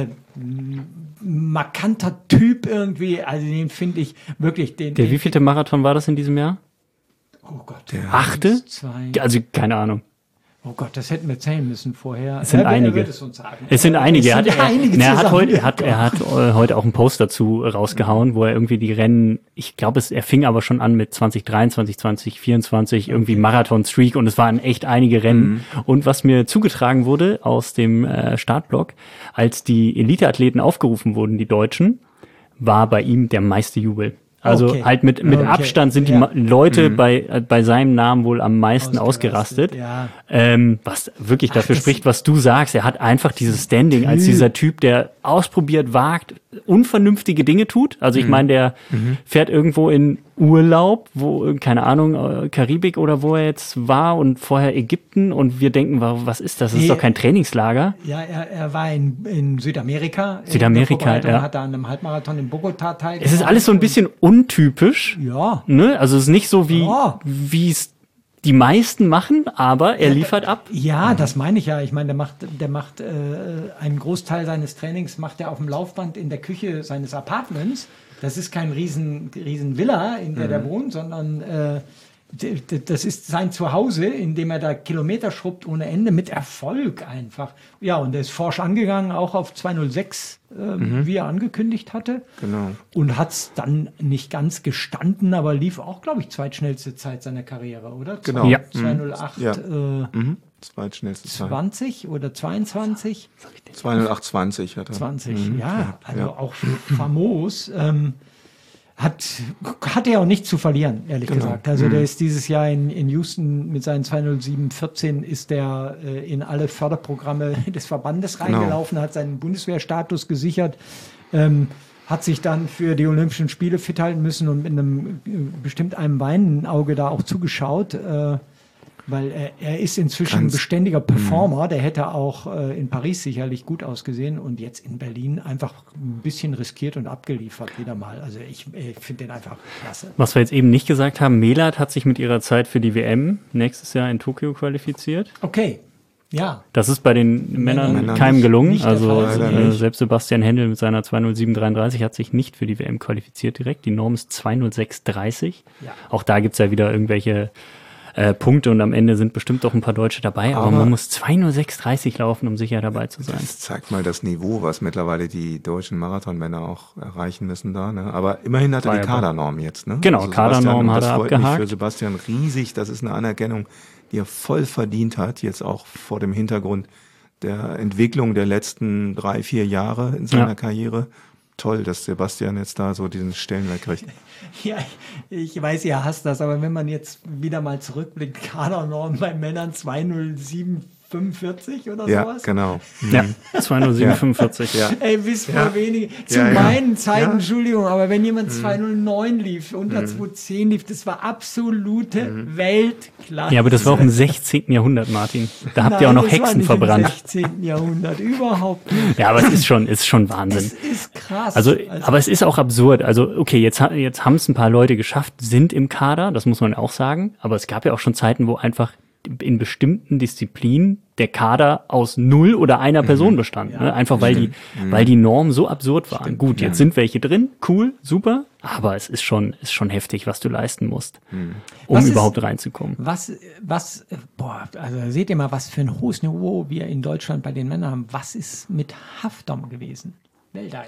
Markanter Typ irgendwie. Also den finde ich wirklich Der wievielte Marathon war das in diesem Jahr? Oh Gott. Der 8.? Also keine Ahnung. Oh Gott, das hätten wir zählen müssen vorher. Es sind einige. Es sind einige. Er hat heute auch einen Post dazu rausgehauen, wo er irgendwie die Rennen, ich glaube, er fing aber schon an mit 2023, 2024, irgendwie Marathon-Streak und es waren echt einige Rennen. Und was mir zugetragen wurde aus dem Startblock, als die Elite-Athleten aufgerufen wurden, die Deutschen, war bei ihm der meiste Jubel. Also halt mit Abstand sind die Leute bei seinem Namen wohl am meisten ausgerastet. Ja. Was wirklich dafür spricht, was du sagst. Er hat einfach dieses Standing als dieser Typ, der ausprobiert, wagt, unvernünftige Dinge tut. Also ich meine, der fährt irgendwo in Urlaub, wo, keine Ahnung, Karibik oder wo er jetzt war und vorher Ägypten und wir denken, was ist das? Das ist doch kein Trainingslager. Ja, er war in Südamerika. Südamerika, ja. Hat da an einem Halbmarathon in Bogotá teilgenommen. Es ist alles so ein bisschen untypisch. Ja. Ne? Also es ist nicht so, wie es die meisten machen, aber er liefert ab. Ja, das meine ich ja. Ich meine, der macht einen Großteil seines Trainings macht er auf dem Laufband in der Küche seines Apartments. Das ist kein riesen Villa, in der wohnt, sondern das ist sein Zuhause, in dem er da Kilometer schrubbt ohne Ende, mit Erfolg einfach. Ja, und er ist forsch angegangen, auch auf 2:06, wie er angekündigt hatte. Genau. Und hat es dann nicht ganz gestanden, aber lief auch, glaube ich, zweitschnellste Zeit seiner Karriere, oder? Genau. Ja. 2:08. Ja. Zweitschnellste Zeit. 20 oder 22? 2:08,20 hat er. 20, auch famos. Hat er auch nichts zu verlieren, ehrlich gesagt. Also der ist dieses Jahr in Houston mit seinen 2:07,14 ist der in alle Förderprogramme des Verbandes reingelaufen, hat seinen Bundeswehrstatus gesichert, hat sich dann für die Olympischen Spiele fit halten müssen und mit einem bestimmt einem weinenden Auge da auch zugeschaut, weil er ist inzwischen ein beständiger Performer, der hätte auch in Paris sicherlich gut ausgesehen und jetzt in Berlin einfach ein bisschen riskiert und abgeliefert wieder mal. Also ich finde den einfach klasse. Was wir jetzt eben nicht gesagt haben, Melat hat sich mit ihrer Zeit für die WM nächstes Jahr in Tokio qualifiziert. Okay, ja. Das ist bei den Männern keinem gelungen. Also selbst Sebastian Händel mit seiner 2:07,33 hat sich nicht für die WM qualifiziert direkt. Die Norm ist 2:06,30. Ja. Auch da gibt's ja wieder irgendwelche Punkte und am Ende sind bestimmt doch ein paar Deutsche dabei, aber man muss 2:06,30 laufen, um sicher dabei zu sein. Das zeigt mal das Niveau, was mittlerweile die deutschen Marathonmänner auch erreichen müssen da. Ne? Aber immerhin hat er die Kadernorm jetzt. Ne? Genau, also Kadernorm hat er abgehakt. Das freut mich für Sebastian riesig. Das ist eine Anerkennung, die er voll verdient hat, jetzt auch vor dem Hintergrund der Entwicklung der letzten 3-4 Jahre in seiner Karriere. Toll, dass Sebastian jetzt da so diesen Stellenwert kriegt. Ja, ich weiß, ihr hasst das, aber wenn man jetzt wieder mal zurückblickt, Kadernorm bei Männern 2:07,45 oder sowas. Ja, genau. Ja, 2:07,45, ja. Ey, bis vor wenigen, zu meinen Zeiten, Entschuldigung, aber wenn jemand 2:09 lief, unter 2:10 lief, das war absolute Weltklasse. Ja, aber das war auch im 16. Jahrhundert, Martin. Da habt ihr auch noch Hexen verbrannt. Im 16. Jahrhundert, überhaupt nicht. Ja, aber es ist schon Wahnsinn. Es ist krass. Also, aber es ist auch absurd. Also, okay, jetzt haben es ein paar Leute geschafft, sind im Kader, das muss man auch sagen. Aber es gab ja auch schon Zeiten, wo einfach in bestimmten Disziplinen der Kader aus 0 oder einer Person bestand. Ne? Einfach weil die Normen so absurd waren. Gut, jetzt sind welche drin, cool, super, aber es ist schon heftig, was du leisten musst, um überhaupt reinzukommen. Also seht ihr mal, was für ein hohes Niveau wir in Deutschland bei den Männern haben. Was ist mit Hafdom gewesen? Weltei.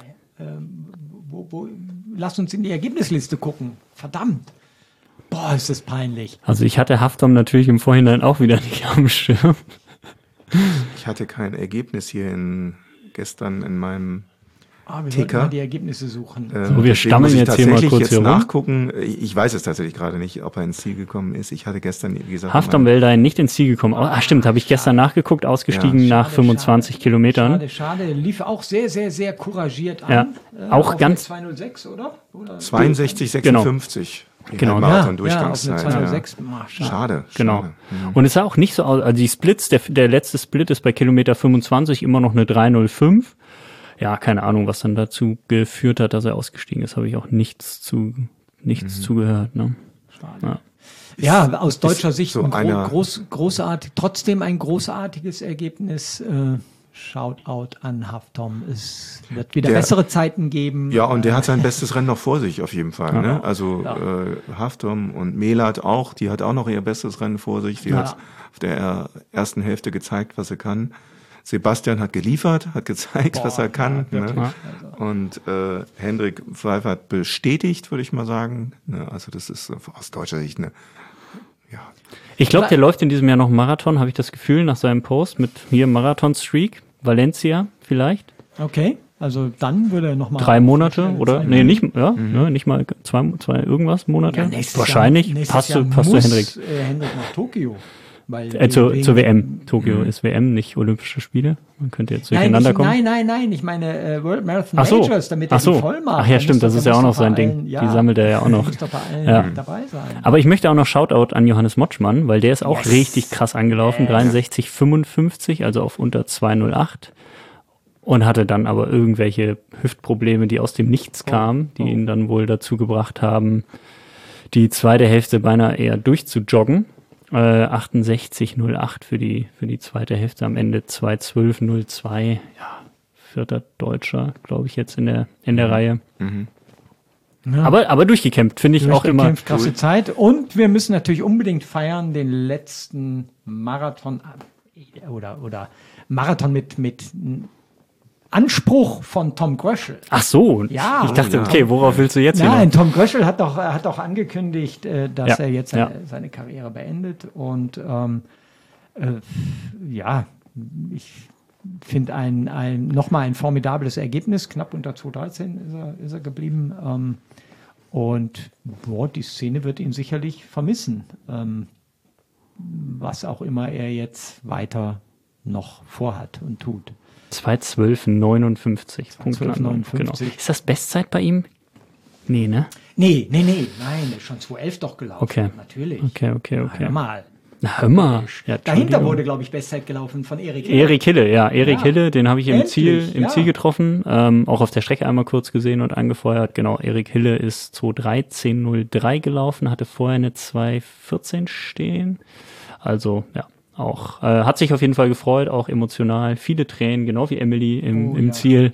Lass uns in die Ergebnisliste gucken. Verdammt. Boah, ist das peinlich. Also ich hatte Hafdom natürlich im Vorhinein auch wieder nicht am Schirm. Ich hatte kein Ergebnis hier gestern in meinem wir Ticker. sollten mal die Ergebnisse suchen. So, wir stammeln jetzt hier mal kurz herum. Nachgucken. Ich weiß es tatsächlich gerade nicht, ob er ins Ziel gekommen ist. Ich hatte gestern, wie gesagt... Hafdom Weldain nicht ins Ziel gekommen. Stimmt, habe ich gestern nachgeguckt, ausgestiegen nach 25 Kilometern. Schade. Lief auch sehr, sehr, sehr couragiert an. Ja, auch ganz... 2:06, oder? 62,56. Genau, Marathon-Durchgangszeit. Schade. Genau. Und es sah auch nicht so aus, also die Splits, der letzte Split ist bei Kilometer 25 immer noch eine 3:05. Ja, keine Ahnung, was dann dazu geführt hat, dass er ausgestiegen ist, habe ich auch nichts zugehört. Ne? Schade. Ja, aus deutscher Sicht so großartig, trotzdem ein großartiges Ergebnis. Shoutout an Hafdom. Es wird wieder bessere Zeiten geben. Ja, und der hat sein bestes Rennen noch vor sich auf jeden Fall. Ne? Also Hafdom und Melat auch, die hat auch noch ihr bestes Rennen vor sich. Die hat auf der ersten Hälfte gezeigt, was sie kann. Sebastian hat geliefert, hat gezeigt, was er kann. Ne? Und Hendrik Pfeiffer hat bestätigt, würde ich mal sagen. Ne? Also das ist aus deutscher Sicht eine... Ja. Ich glaube, der läuft in diesem Jahr noch einen Marathon, habe ich das Gefühl, nach seinem Post mit hier Marathon-Streak. Valencia vielleicht. Okay, also dann würde er nochmal... 3 Monate oder? Nee, nicht mal zwei irgendwas Monate. Ja, wahrscheinlich. Jahr, passt du, Hendrik. Hendrik. Hendrik nach Tokio. Weil zur WM. Tokio ist WM, nicht Olympische Spiele. Man könnte jetzt durcheinander kommen. Nein, ich meine World Marathon Majors, damit er die voll macht. Ach ja, stimmt, das ist ja auch noch sein Ding. Die sammelt er ja auch noch. Muss doch bei allen dabei sein. Aber ich möchte auch noch Shoutout an Johannes Motschmann, weil der ist auch richtig krass angelaufen. 63,55, also auf unter 2,08. Und hatte dann aber irgendwelche Hüftprobleme, die aus dem Nichts kamen, die ihn dann wohl dazu gebracht haben, die zweite Hälfte beinahe eher durchzujoggen. 68,08 für die zweite Hälfte, am Ende 2,12,02. Ja, 4. Deutscher, glaube ich, jetzt in der Reihe. Mhm. Ja. Aber durchgekämpft, finde ich auch immer. Krasse Zeit. Und wir müssen natürlich unbedingt feiern den letzten Marathon oder Marathon mit Anspruch von Tom Gröschel. Ach so, ja. Ich dachte, okay, worauf willst du jetzt hin? Nein, Tom Gröschel hat doch angekündigt, dass er jetzt seine Karriere beendet. Und ich finde nochmal ein formidables Ergebnis. Knapp unter 2,13 ist er geblieben. Und die Szene wird ihn sicherlich vermissen. Was auch immer er jetzt weiter noch vorhat und tut. 2,12,59 Punkte. Genau. Ist das Bestzeit bei ihm? Nee, ne? Nein, ist schon 2,11 doch gelaufen. Okay. Natürlich. Okay. Hör mal. Ja, dahinter wurde, glaube ich, Bestzeit gelaufen von Erik Hille. Erik Hille, den habe ich im Ziel getroffen. Auch auf der Strecke einmal kurz gesehen und angefeuert. Genau, Erik Hille ist 2,13,03 gelaufen, hatte vorher eine 2,14 stehen. Also, ja. Auch hat sich auf jeden Fall gefreut, auch emotional, viele Tränen, genau wie Emily im Ziel.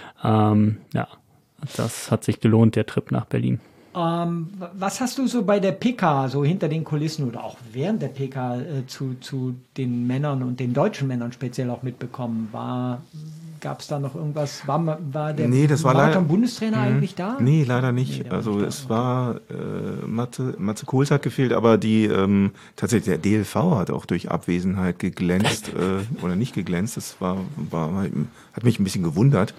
Das hat sich gelohnt, der Trip nach Berlin. Was hast du so bei der PK, so hinter den Kulissen oder auch während der PK zu den Männern und den deutschen Männern speziell auch mitbekommen? Gab es da noch irgendwas? War der Marathon-Bundestrainer eigentlich da? Nee, leider nicht. Nee, also es war Matze Kohls hat gefehlt, aber tatsächlich der DLV hat auch durch Abwesenheit geglänzt oder nicht geglänzt. Das hat mich ein bisschen gewundert.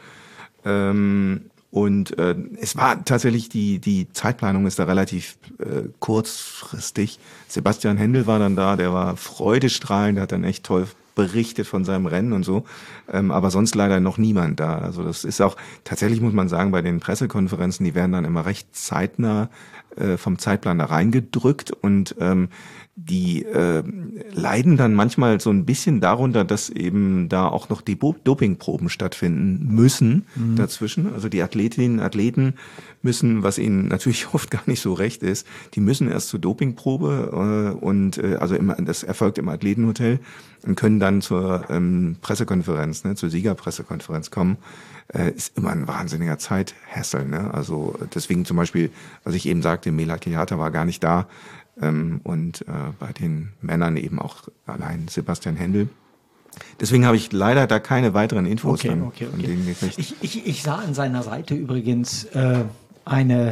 Und es war tatsächlich, die Zeitplanung ist da relativ kurzfristig. Sebastian Händel war dann da, der war freudestrahlend, der hat dann echt toll berichtet von seinem Rennen und so, aber sonst leider noch niemand da. Also das ist auch, tatsächlich muss man sagen, bei den Pressekonferenzen, die werden dann immer recht zeitnah vom Zeitplan da reingedrückt und die leiden dann manchmal so ein bisschen darunter, dass eben da auch noch die Dopingproben stattfinden müssen dazwischen. Also die Athletinnen, Athleten müssen, was ihnen natürlich oft gar nicht so recht ist, die müssen erst zur Dopingprobe das erfolgt im Athletenhotel und können dann zur Pressekonferenz, zur Siegerpressekonferenz kommen. Ist immer ein wahnsinniger Zeithassel. Ne? Also deswegen zum Beispiel, was ich eben sagte, Melat Kiliata war gar nicht da. Und bei den Männern eben auch allein Sebastian Händel. Deswegen habe ich leider da keine weiteren Infos von denen gekriegt. Ich sah an seiner Seite übrigens eine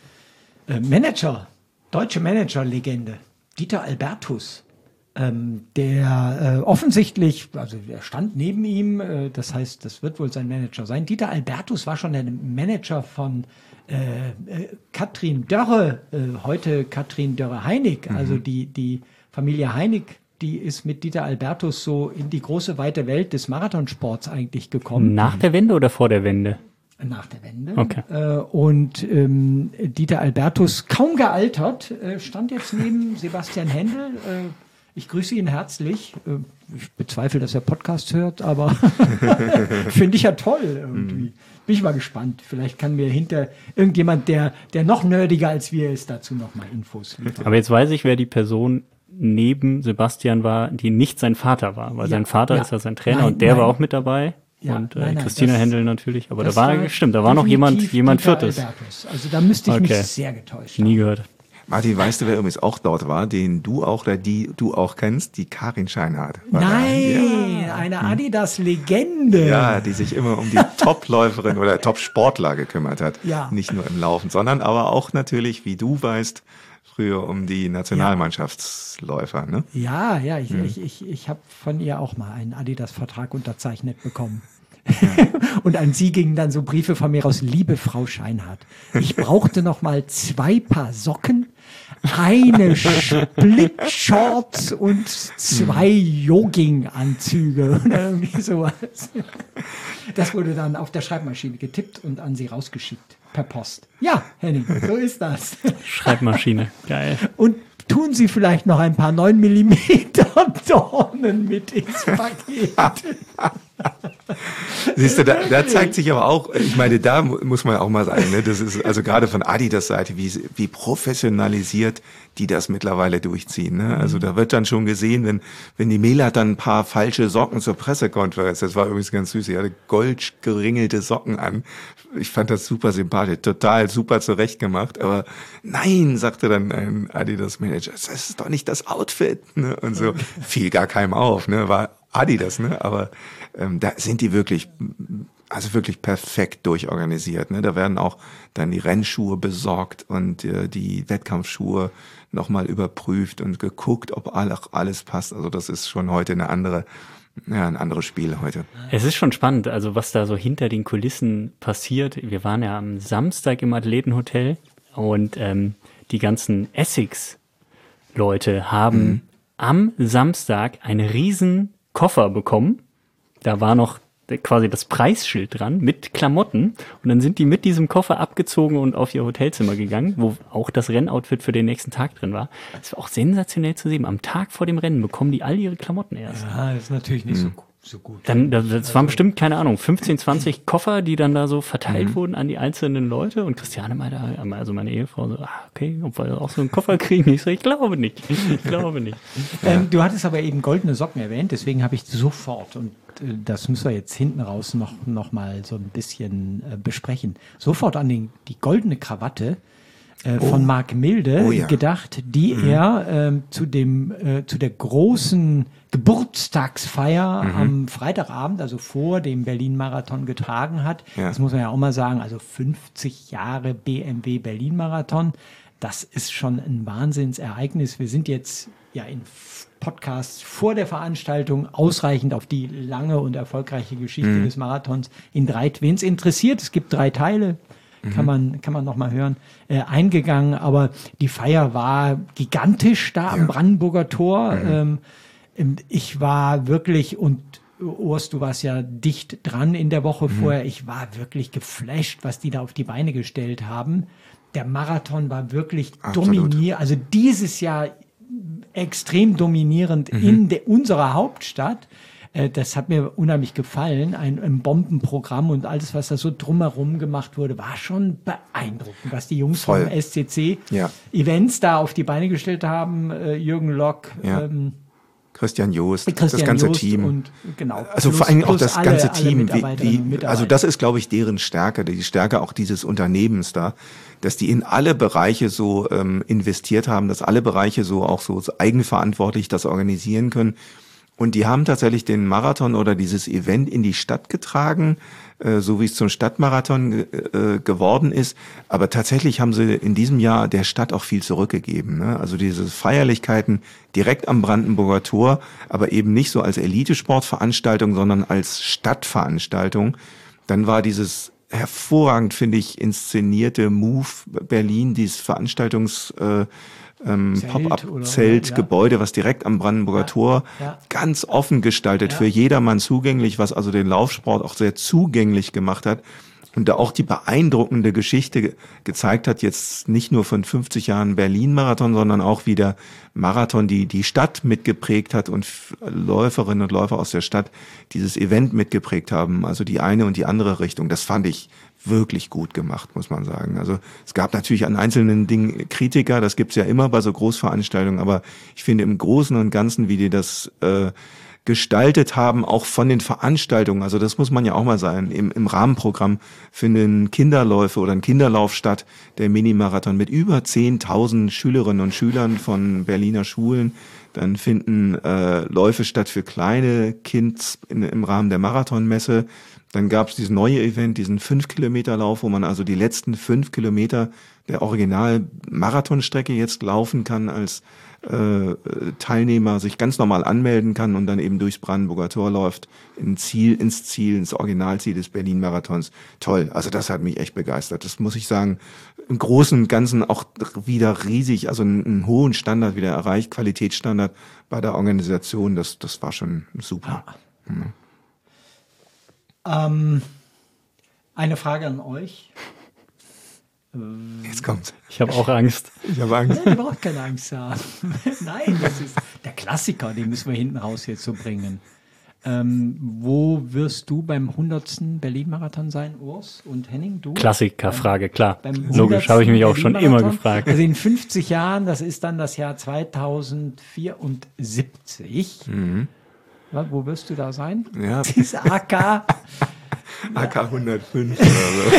deutsche Manager-Legende, Dieter Albertus, der offensichtlich, also er stand neben ihm, das heißt, das wird wohl sein Manager sein. Dieter Albertus war schon der Manager von Katrin Dörre, heute Katrin Dörre-Heinig, also die Familie Heinig, die ist mit Dieter Albertus so in die große, weite Welt des Marathonsports eigentlich gekommen. Nach der Wende oder vor der Wende? Nach der Wende. Okay. Und Dieter Albertus, kaum gealtert, stand jetzt neben Sebastian Händel. Ich grüße ihn herzlich. Ich bezweifle, dass er Podcast hört, aber finde ich ja toll irgendwie. Bin ich mal gespannt. Vielleicht kann mir hinter irgendjemand, der noch nerdiger als wir ist, dazu noch mal Infos liefern. Aber jetzt weiß ich, wer die Person neben Sebastian war, die nicht sein Vater war. Weil sein Vater ist ja sein Trainer und der war auch mit dabei. Ja, und Christina Händel natürlich. Aber da war noch jemand Viertes. Albertus. Also da müsste ich mich sehr getäuscht haben. Nie gehört. Martin, weißt du, wer übrigens auch dort war, den du auch oder die du auch kennst? Die Karin Scheinhardt. Nein, eine Adidas-Legende. Ja, die sich immer um die Top-Läuferin oder Top-Sportler gekümmert hat. Ja. Nicht nur im Laufen, sondern aber auch natürlich, wie du weißt, früher um die Nationalmannschaftsläufer. Ne? Ja, ich habe von ihr auch mal einen Adidas-Vertrag unterzeichnet bekommen. Und an sie gingen dann so Briefe von mir raus: Liebe Frau Scheinhardt, ich brauchte noch mal 2 Paar Socken, eine Split-Shorts und 2 Jogging-Anzüge oder irgendwie sowas. Das wurde dann auf der Schreibmaschine getippt und an sie rausgeschickt per Post. Ja, Henning, so ist das. Schreibmaschine, geil. Und tun Sie vielleicht noch ein paar 9 mm Dornen mit ins Paket. Siehst du, da zeigt sich aber auch, ich meine, da muss man auch mal sagen, ne, das ist also gerade von Adidas Seite, wie professionalisiert die das mittlerweile durchziehen. Ne? Also da wird dann schon gesehen, wenn die Mela dann ein paar falsche Socken zur Pressekonferenz, das war übrigens ganz süß, sie hatte goldgeringelte Socken an. Ich fand das super sympathisch, total super zurechtgemacht, aber nein, sagte dann ein Adidas-Manager, das ist doch nicht das Outfit. Ne? Und so fiel gar keinem auf, ne? War Adidas, ne? Aber da sind die wirklich perfekt durchorganisiert. Ne? Da werden auch dann die Rennschuhe besorgt und die Wettkampfschuhe nochmal überprüft und geguckt, ob alles passt. Also das ist schon heute ein anderes Spiel heute. Es ist schon spannend, also was da so hinter den Kulissen passiert. Wir waren ja am Samstag im Athletenhotel und die ganzen Essex-Leute haben am Samstag einen riesen Koffer bekommen. Da war noch quasi das Preisschild dran mit Klamotten und dann sind die mit diesem Koffer abgezogen und auf ihr Hotelzimmer gegangen, wo auch das Rennoutfit für den nächsten Tag drin war. Das war auch sensationell zu sehen. Am Tag vor dem Rennen bekommen die all ihre Klamotten erst. Ja, das ist natürlich nicht so gut. Dann, das waren bestimmt, keine Ahnung, 15, 20 Koffer, die dann da so verteilt wurden an die einzelnen Leute und Christiane meinte, also meine Ehefrau so, okay, ob wir auch so einen Koffer kriegen. Ich so, ich glaube nicht. Du hattest aber eben goldene Socken erwähnt, deswegen habe ich sofort, und das müssen wir jetzt hinten raus noch mal so ein bisschen besprechen, sofort an die goldene Krawatte von Marc Milde gedacht, die er zu der großen Geburtstagsfeier am Freitagabend, also vor dem Berlin-Marathon getragen hat. Ja. Das muss man ja auch mal sagen, also 50 Jahre BMW Berlin-Marathon, das ist schon ein Wahnsinnsereignis. Wir sind jetzt ja in Podcasts vor der Veranstaltung ausreichend auf die lange und erfolgreiche Geschichte des Marathons wen es interessiert, es gibt 3 Teile, kann man noch mal hören, eingegangen, aber die Feier war gigantisch da am Brandenburger Tor. Ich war wirklich, und Urs, du warst ja dicht dran in der Woche vorher, ich war wirklich geflasht, was die da auf die Beine gestellt haben. Der Marathon war wirklich dominierend, also dieses Jahr extrem dominierend in unserer Hauptstadt. Das hat mir unheimlich gefallen, ein Bombenprogramm und alles, was da so drumherum gemacht wurde, war schon beeindruckend, was die Jungs vom SCC Events da auf die Beine gestellt haben. Jürgen Lock, Christian Joost, das ganze Team. Und, genau, also vor allem auch das ganze Team. Also das ist, glaube ich, deren Stärke, die Stärke auch dieses Unternehmens da, dass die in alle Bereiche so investiert haben, dass alle Bereiche so auch so eigenverantwortlich das organisieren können. Und die haben tatsächlich den Marathon oder dieses Event in die Stadt getragen, so wie es zum Stadtmarathon geworden ist. Aber tatsächlich haben sie in diesem Jahr der Stadt auch viel zurückgegeben. Ne? Also diese Feierlichkeiten direkt am Brandenburger Tor, aber eben nicht so als Elitesportveranstaltung, sondern als Stadtveranstaltung. Dann war dieses hervorragend, finde ich, inszenierte Move Berlin, dieses Pop-up-Zelt-Gebäude, was direkt am Brandenburger Tor ganz offen gestaltet, für jedermann zugänglich, was also den Laufsport auch sehr zugänglich gemacht hat und da auch die beeindruckende Geschichte gezeigt hat, jetzt nicht nur von 50 Jahren Berlin-Marathon, sondern auch wie der Marathon die Stadt mitgeprägt hat und Läuferinnen und Läufer aus der Stadt dieses Event mitgeprägt haben, also die eine und die andere Richtung. Das fand ich wirklich gut gemacht, muss man sagen. Also es gab natürlich an einzelnen Dingen Kritiker, das gibt's ja immer bei so Großveranstaltungen, aber ich finde im Großen und Ganzen, wie die das gestaltet haben, auch von den Veranstaltungen, also das muss man ja auch mal sagen, im Rahmenprogramm finden Kinderläufe oder ein Kinderlauf statt, der Minimarathon mit über 10.000 Schülerinnen und Schülern von Berliner Schulen. Dann finden Läufe statt für kleine Kids im Rahmen der Marathonmesse. Dann gab es dieses neue Event, diesen 5-Kilometer-Lauf, wo man also die letzten 5 Kilometer der Original-Marathonstrecke jetzt laufen kann als Teilnehmer sich ganz normal anmelden kann und dann eben durchs Brandenburger Tor läuft, ins Originalziel des Berlin-Marathons. Toll, also das hat mich echt begeistert. Das muss ich sagen, im Großen und Ganzen auch wieder riesig, also einen hohen Standard wieder erreicht, Qualitätsstandard bei der Organisation, das war schon super. Eine Frage an euch. Jetzt kommt's. Ich habe auch Angst. Ich habe Angst. Nein, ihr braucht keine Angst haben. Nein, das ist der Klassiker, den müssen wir hinten raus jetzt so bringen. Wo wirst du beim 100. Berlin-Marathon sein, Urs und Henning? Du? Klassikerfrage, klar. Beim Logisch, habe ich mich auch schon immer Berlin-Marathon? gefragt. Also in 50 Jahren, das ist dann das Jahr 2074. Wo wirst du da sein? Ja. Das AK. AK 105 oder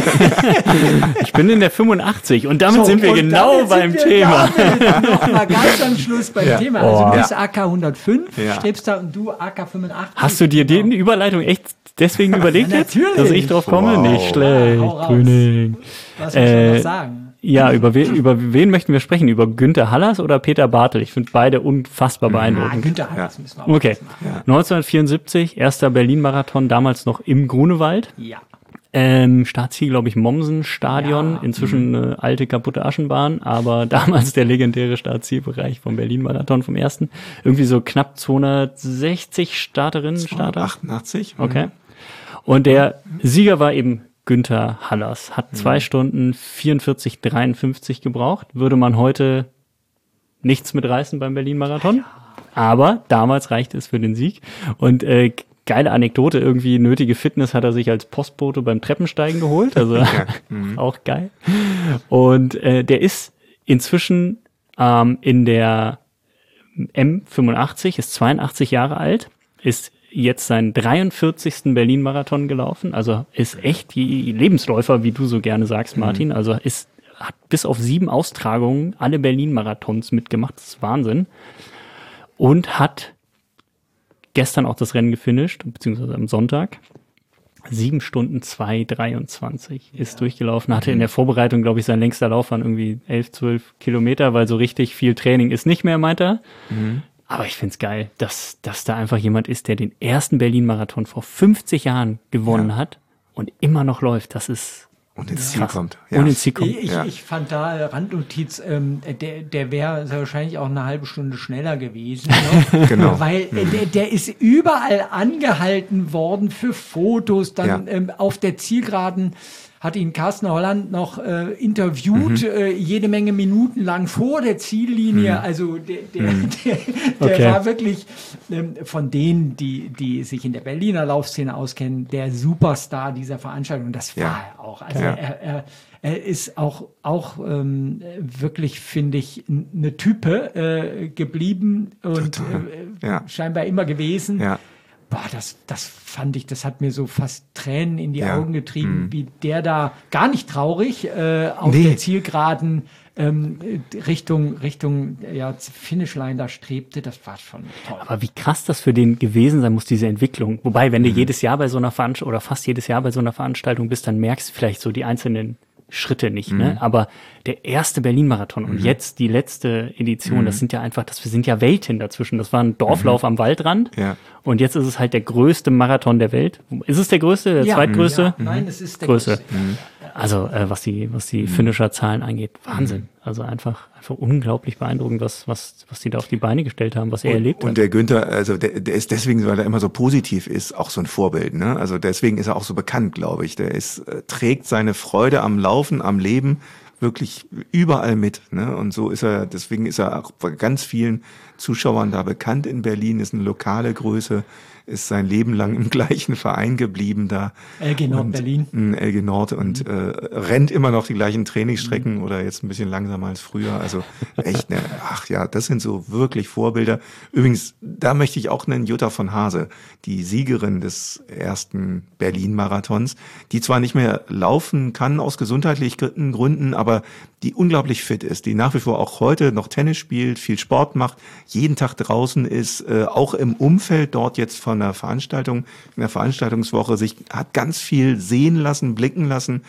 Ich bin in der 85 und damit So, sind wir und genau damit beim sind wir Thema. Nochmal ganz am Schluss beim Thema. Also du bist AK 105, Ja. strebst da und du AK 85. Hast du dir die Überleitung echt deswegen überlegt Ja, jetzt, natürlich. dass ich drauf komme? Wow. Nicht schlecht, Hau raus. Grüning. Was muss man noch sagen? Ja, über wen möchten wir sprechen? Über Günther Hallers oder Peter Bartel? Ich finde beide unfassbar beeindruckend. Günther Hallers müssen wir auch Okay, machen. 1974, erster Berlin-Marathon, damals noch im Grunewald. Ja. Startziel, glaube ich, Mommsen-Stadion, inzwischen eine alte, kaputte Aschenbahn, aber damals der legendäre Startzielbereich vom Berlin-Marathon, vom ersten. Irgendwie so knapp 260 Starterinnen, Starter. 88. Okay. Und der Sieger war eben Günther Hallers, hat 2 Stunden 44,53 gebraucht. Würde man heute nichts mitreißen beim Berlin-Marathon. Aber damals reichte es für den Sieg. Und geile Anekdote, irgendwie nötige Fitness hat er sich als Postbote beim Treppensteigen geholt. Also auch geil. Und der ist inzwischen in der M85, ist 82 Jahre alt, ist jetzt seinen 43. Berlin-Marathon gelaufen, also ist echt die Lebensläufer, wie du so gerne sagst, Martin, also hat bis auf 7 Austragungen alle Berlin-Marathons mitgemacht, das ist Wahnsinn, und hat gestern auch das Rennen gefinisht, beziehungsweise am Sonntag, 7 Stunden 2,23 ist durchgelaufen, hatte in der Vorbereitung, glaube ich, sein längster Lauf waren irgendwie 11, 12 Kilometer, weil so richtig viel Training ist nicht mehr, meint er. Aber ich find's geil, dass da einfach jemand ist, der den ersten Berlin-Marathon vor 50 Jahren gewonnen hat und immer noch läuft. Das ist Und ins Ziel krass. kommt. Und ins Ziel kommt. Ich fand da Randnotiz, der wäre wahrscheinlich auch eine halbe Stunde schneller gewesen. Ne? Genau. Weil der ist überall angehalten worden für Fotos. Dann auf der Zielgeraden hat ihn Carsten Holland noch interviewt, jede Menge Minuten lang vor der Ziellinie. Also der war wirklich von denen, die sich in der Berliner Laufszene auskennen, der Superstar dieser Veranstaltung. Das war er auch. Also er ist auch wirklich, finde ich, eine Type geblieben und scheinbar immer gewesen. Ja. Boah, das fand ich, das hat mir so fast Tränen in die Augen getrieben, wie der da gar nicht traurig auf der Zielgeraden Richtung Finishline da strebte. Das war schon toll. Aber wie krass das für den gewesen sein muss, diese Entwicklung. Wobei, wenn du jedes Jahr bei so einer Veranstaltung oder fast jedes Jahr bei so einer Veranstaltung bist, dann merkst du vielleicht so die einzelnen Schritte nicht, ne? Aber der erste Berlin-Marathon und jetzt die letzte Edition, das sind ja einfach, wir sind ja Welten dazwischen. Das war ein Dorflauf am Waldrand und jetzt ist es halt der größte Marathon der Welt. Ist es der größte, der zweitgrößte? Ja. Nein, es ist der größte. größte. Also was die Finisher-Zahlen angeht, Wahnsinn. Also einfach unglaublich beeindruckend, was die da auf die Beine gestellt haben, was er erlebt hat. Und der Günther, also der ist deswegen, weil er immer so positiv ist, auch so ein Vorbild, ne? Also deswegen ist er auch so bekannt, glaube ich. Der trägt seine Freude am Laufen, am Leben wirklich überall mit, ne? Und so deswegen ist er auch bei ganz vielen Zuschauern da bekannt in Berlin, ist eine lokale Größe, ist sein Leben lang im gleichen Verein geblieben da. LG Nord Berlin. LG Nord und rennt immer noch die gleichen Trainingsstrecken oder jetzt ein bisschen langsamer als früher. Also echt, das sind so wirklich Vorbilder. Übrigens, da möchte ich auch nennen Jutta von Hase, die Siegerin des ersten Berlin-Marathons, die zwar nicht mehr laufen kann aus gesundheitlichen Gründen, aber die unglaublich fit ist, die nach wie vor auch heute noch Tennis spielt, viel Sport macht, jeden Tag draußen ist, auch im Umfeld dort jetzt von einer Veranstaltung, in der Veranstaltungswoche hat ganz viel sehen lassen, blicken lassen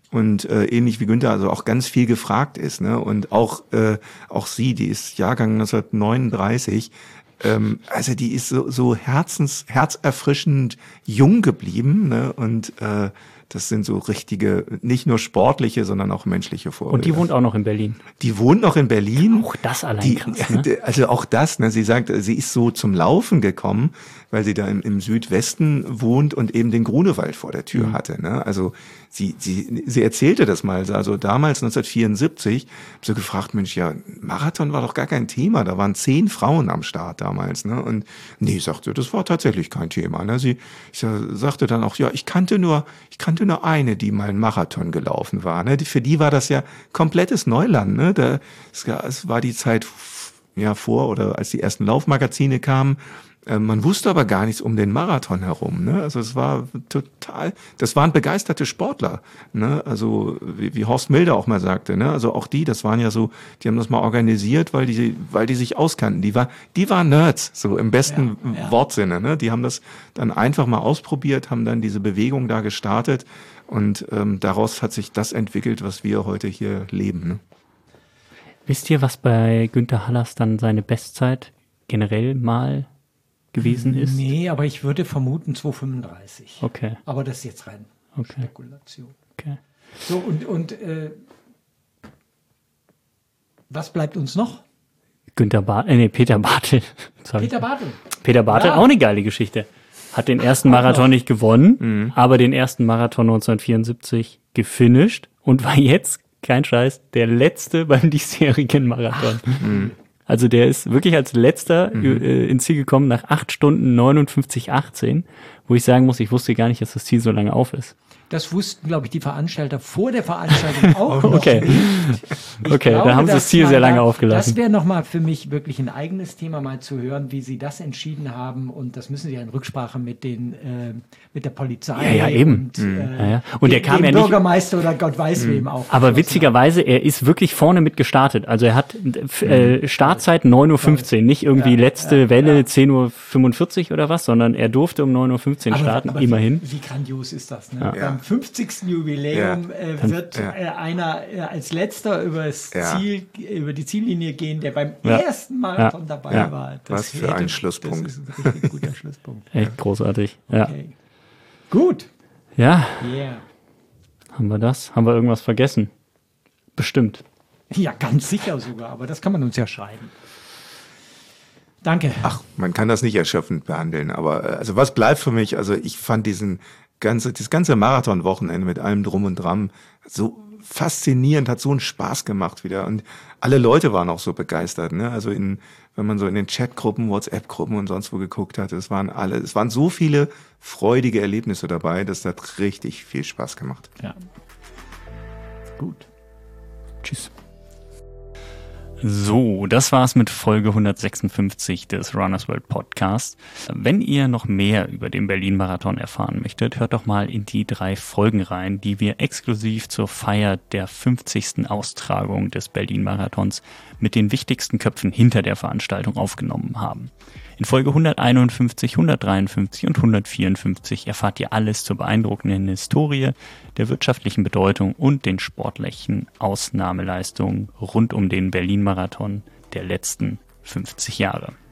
und ähnlich wie Günther also auch ganz viel gefragt ist, ne? Und auch sie, die ist Jahrgang 1939, also die ist so herzerfrischend jung geblieben, ne? Und das sind so richtige, nicht nur sportliche, sondern auch menschliche Vorbilder. Und die wohnt auch noch in Berlin. Die wohnt noch in Berlin. Auch das allein krass, ne? Also auch das, ne? Sie sagt, sie ist so zum Laufen gekommen, weil sie da im Südwesten wohnt und eben den Grunewald vor der Tür hatte, ne? Also sie erzählte das mal, also damals 1974, hab sie gefragt, Mensch, ja, Marathon war doch gar kein Thema, da waren 10 Frauen am Start damals, ne? Und nee, sagte, das war tatsächlich kein Thema, ne? Sie sagte dann auch, ja, ich kannte nur eine, die mal einen Marathon gelaufen war, ne? Für die war das ja komplettes Neuland, ne? Es war die Zeit vor oder als die ersten Laufmagazine kamen. Man wusste aber gar nichts um den Marathon herum, ne? Also das waren begeisterte Sportler, ne? Also wie Horst Milder auch mal sagte, ne? Also auch das waren ja so, die haben das mal organisiert, weil die sich auskannten. Die waren Nerds, so im besten Wortsinne, ne? Die haben das dann einfach mal ausprobiert, haben dann diese Bewegung da gestartet und daraus hat sich das entwickelt, was wir heute hier leben, ne? Wisst ihr, was bei Günther Hallers dann seine Bestzeit generell mal gewesen ist? Nee, aber ich würde vermuten 2,35. Okay. Aber das ist jetzt rein Spekulation. Okay. So, und was bleibt uns noch? Peter Bartel. Peter Bartel. Peter Bartel, Ja. auch eine geile Geschichte. Hat den ersten Marathon nicht gewonnen, aber den ersten Marathon 1974 gefinisht und war jetzt, kein Scheiß, der letzte beim diesjährigen Marathon. Also der ist wirklich als letzter ins Ziel gekommen nach 8 Stunden 59,18, wo ich sagen muss, ich wusste gar nicht, dass das Ziel so lange auf ist. Das wussten, glaube ich, die Veranstalter vor der Veranstaltung auch noch Okay. nicht. Okay, da haben sie das Ziel sehr lange aufgelassen. Das wäre nochmal für mich wirklich ein eigenes Thema, mal zu hören, wie sie das entschieden haben. Und das müssen sie ja in Rücksprache mit der Polizei Ja, eben. Und der kam dem ja nicht. Bürgermeister oder Gott weiß wem auch. Aber witzigerweise, er ist wirklich vorne mit gestartet. Also er hat Startzeit 9:15 Uhr, nicht irgendwie letzte Welle 10:45 Uhr oder was, sondern er durfte um 9:15 Uhr starten, aber immerhin. Wie grandios ist das, ne? Ja. Beim 50. Jubiläum wird einer als letzter über die Ziellinie gehen, der beim ersten Marathon dabei war. Was für ein Schlusspunkt. Das ist ein richtig guter Schlusspunkt. Echt großartig. Ja. Okay. Gut. Ja. Yeah. Haben wir das? Haben wir irgendwas vergessen? Bestimmt. Ja, ganz sicher sogar, aber das kann man uns ja schreiben. Danke. Ach, man kann das nicht erschöpfend behandeln, aber also was bleibt für mich, also ich fand das ganze Marathon-Wochenende mit allem Drum und Dran so faszinierend, hat so einen Spaß gemacht wieder und alle Leute waren auch so begeistert, ne? Also wenn man so in den Chatgruppen, WhatsApp-Gruppen und sonst wo geguckt hat, es waren so viele freudige Erlebnisse dabei, das hat richtig viel Spaß gemacht. Ja. Gut. Tschüss. So, das war's mit Folge 156 des Runners World Podcast. Wenn ihr noch mehr über den Berlin-Marathon erfahren möchtet, hört doch mal in die 3 Folgen rein, die wir exklusiv zur Feier der 50. Austragung des Berlin-Marathons mit den wichtigsten Köpfen hinter der Veranstaltung aufgenommen haben. In Folge 151, 153 und 154 erfahrt ihr alles zur beeindruckenden Historie, der wirtschaftlichen Bedeutung und den sportlichen Ausnahmeleistungen rund um den Berlin-Marathon der letzten 50 Jahre.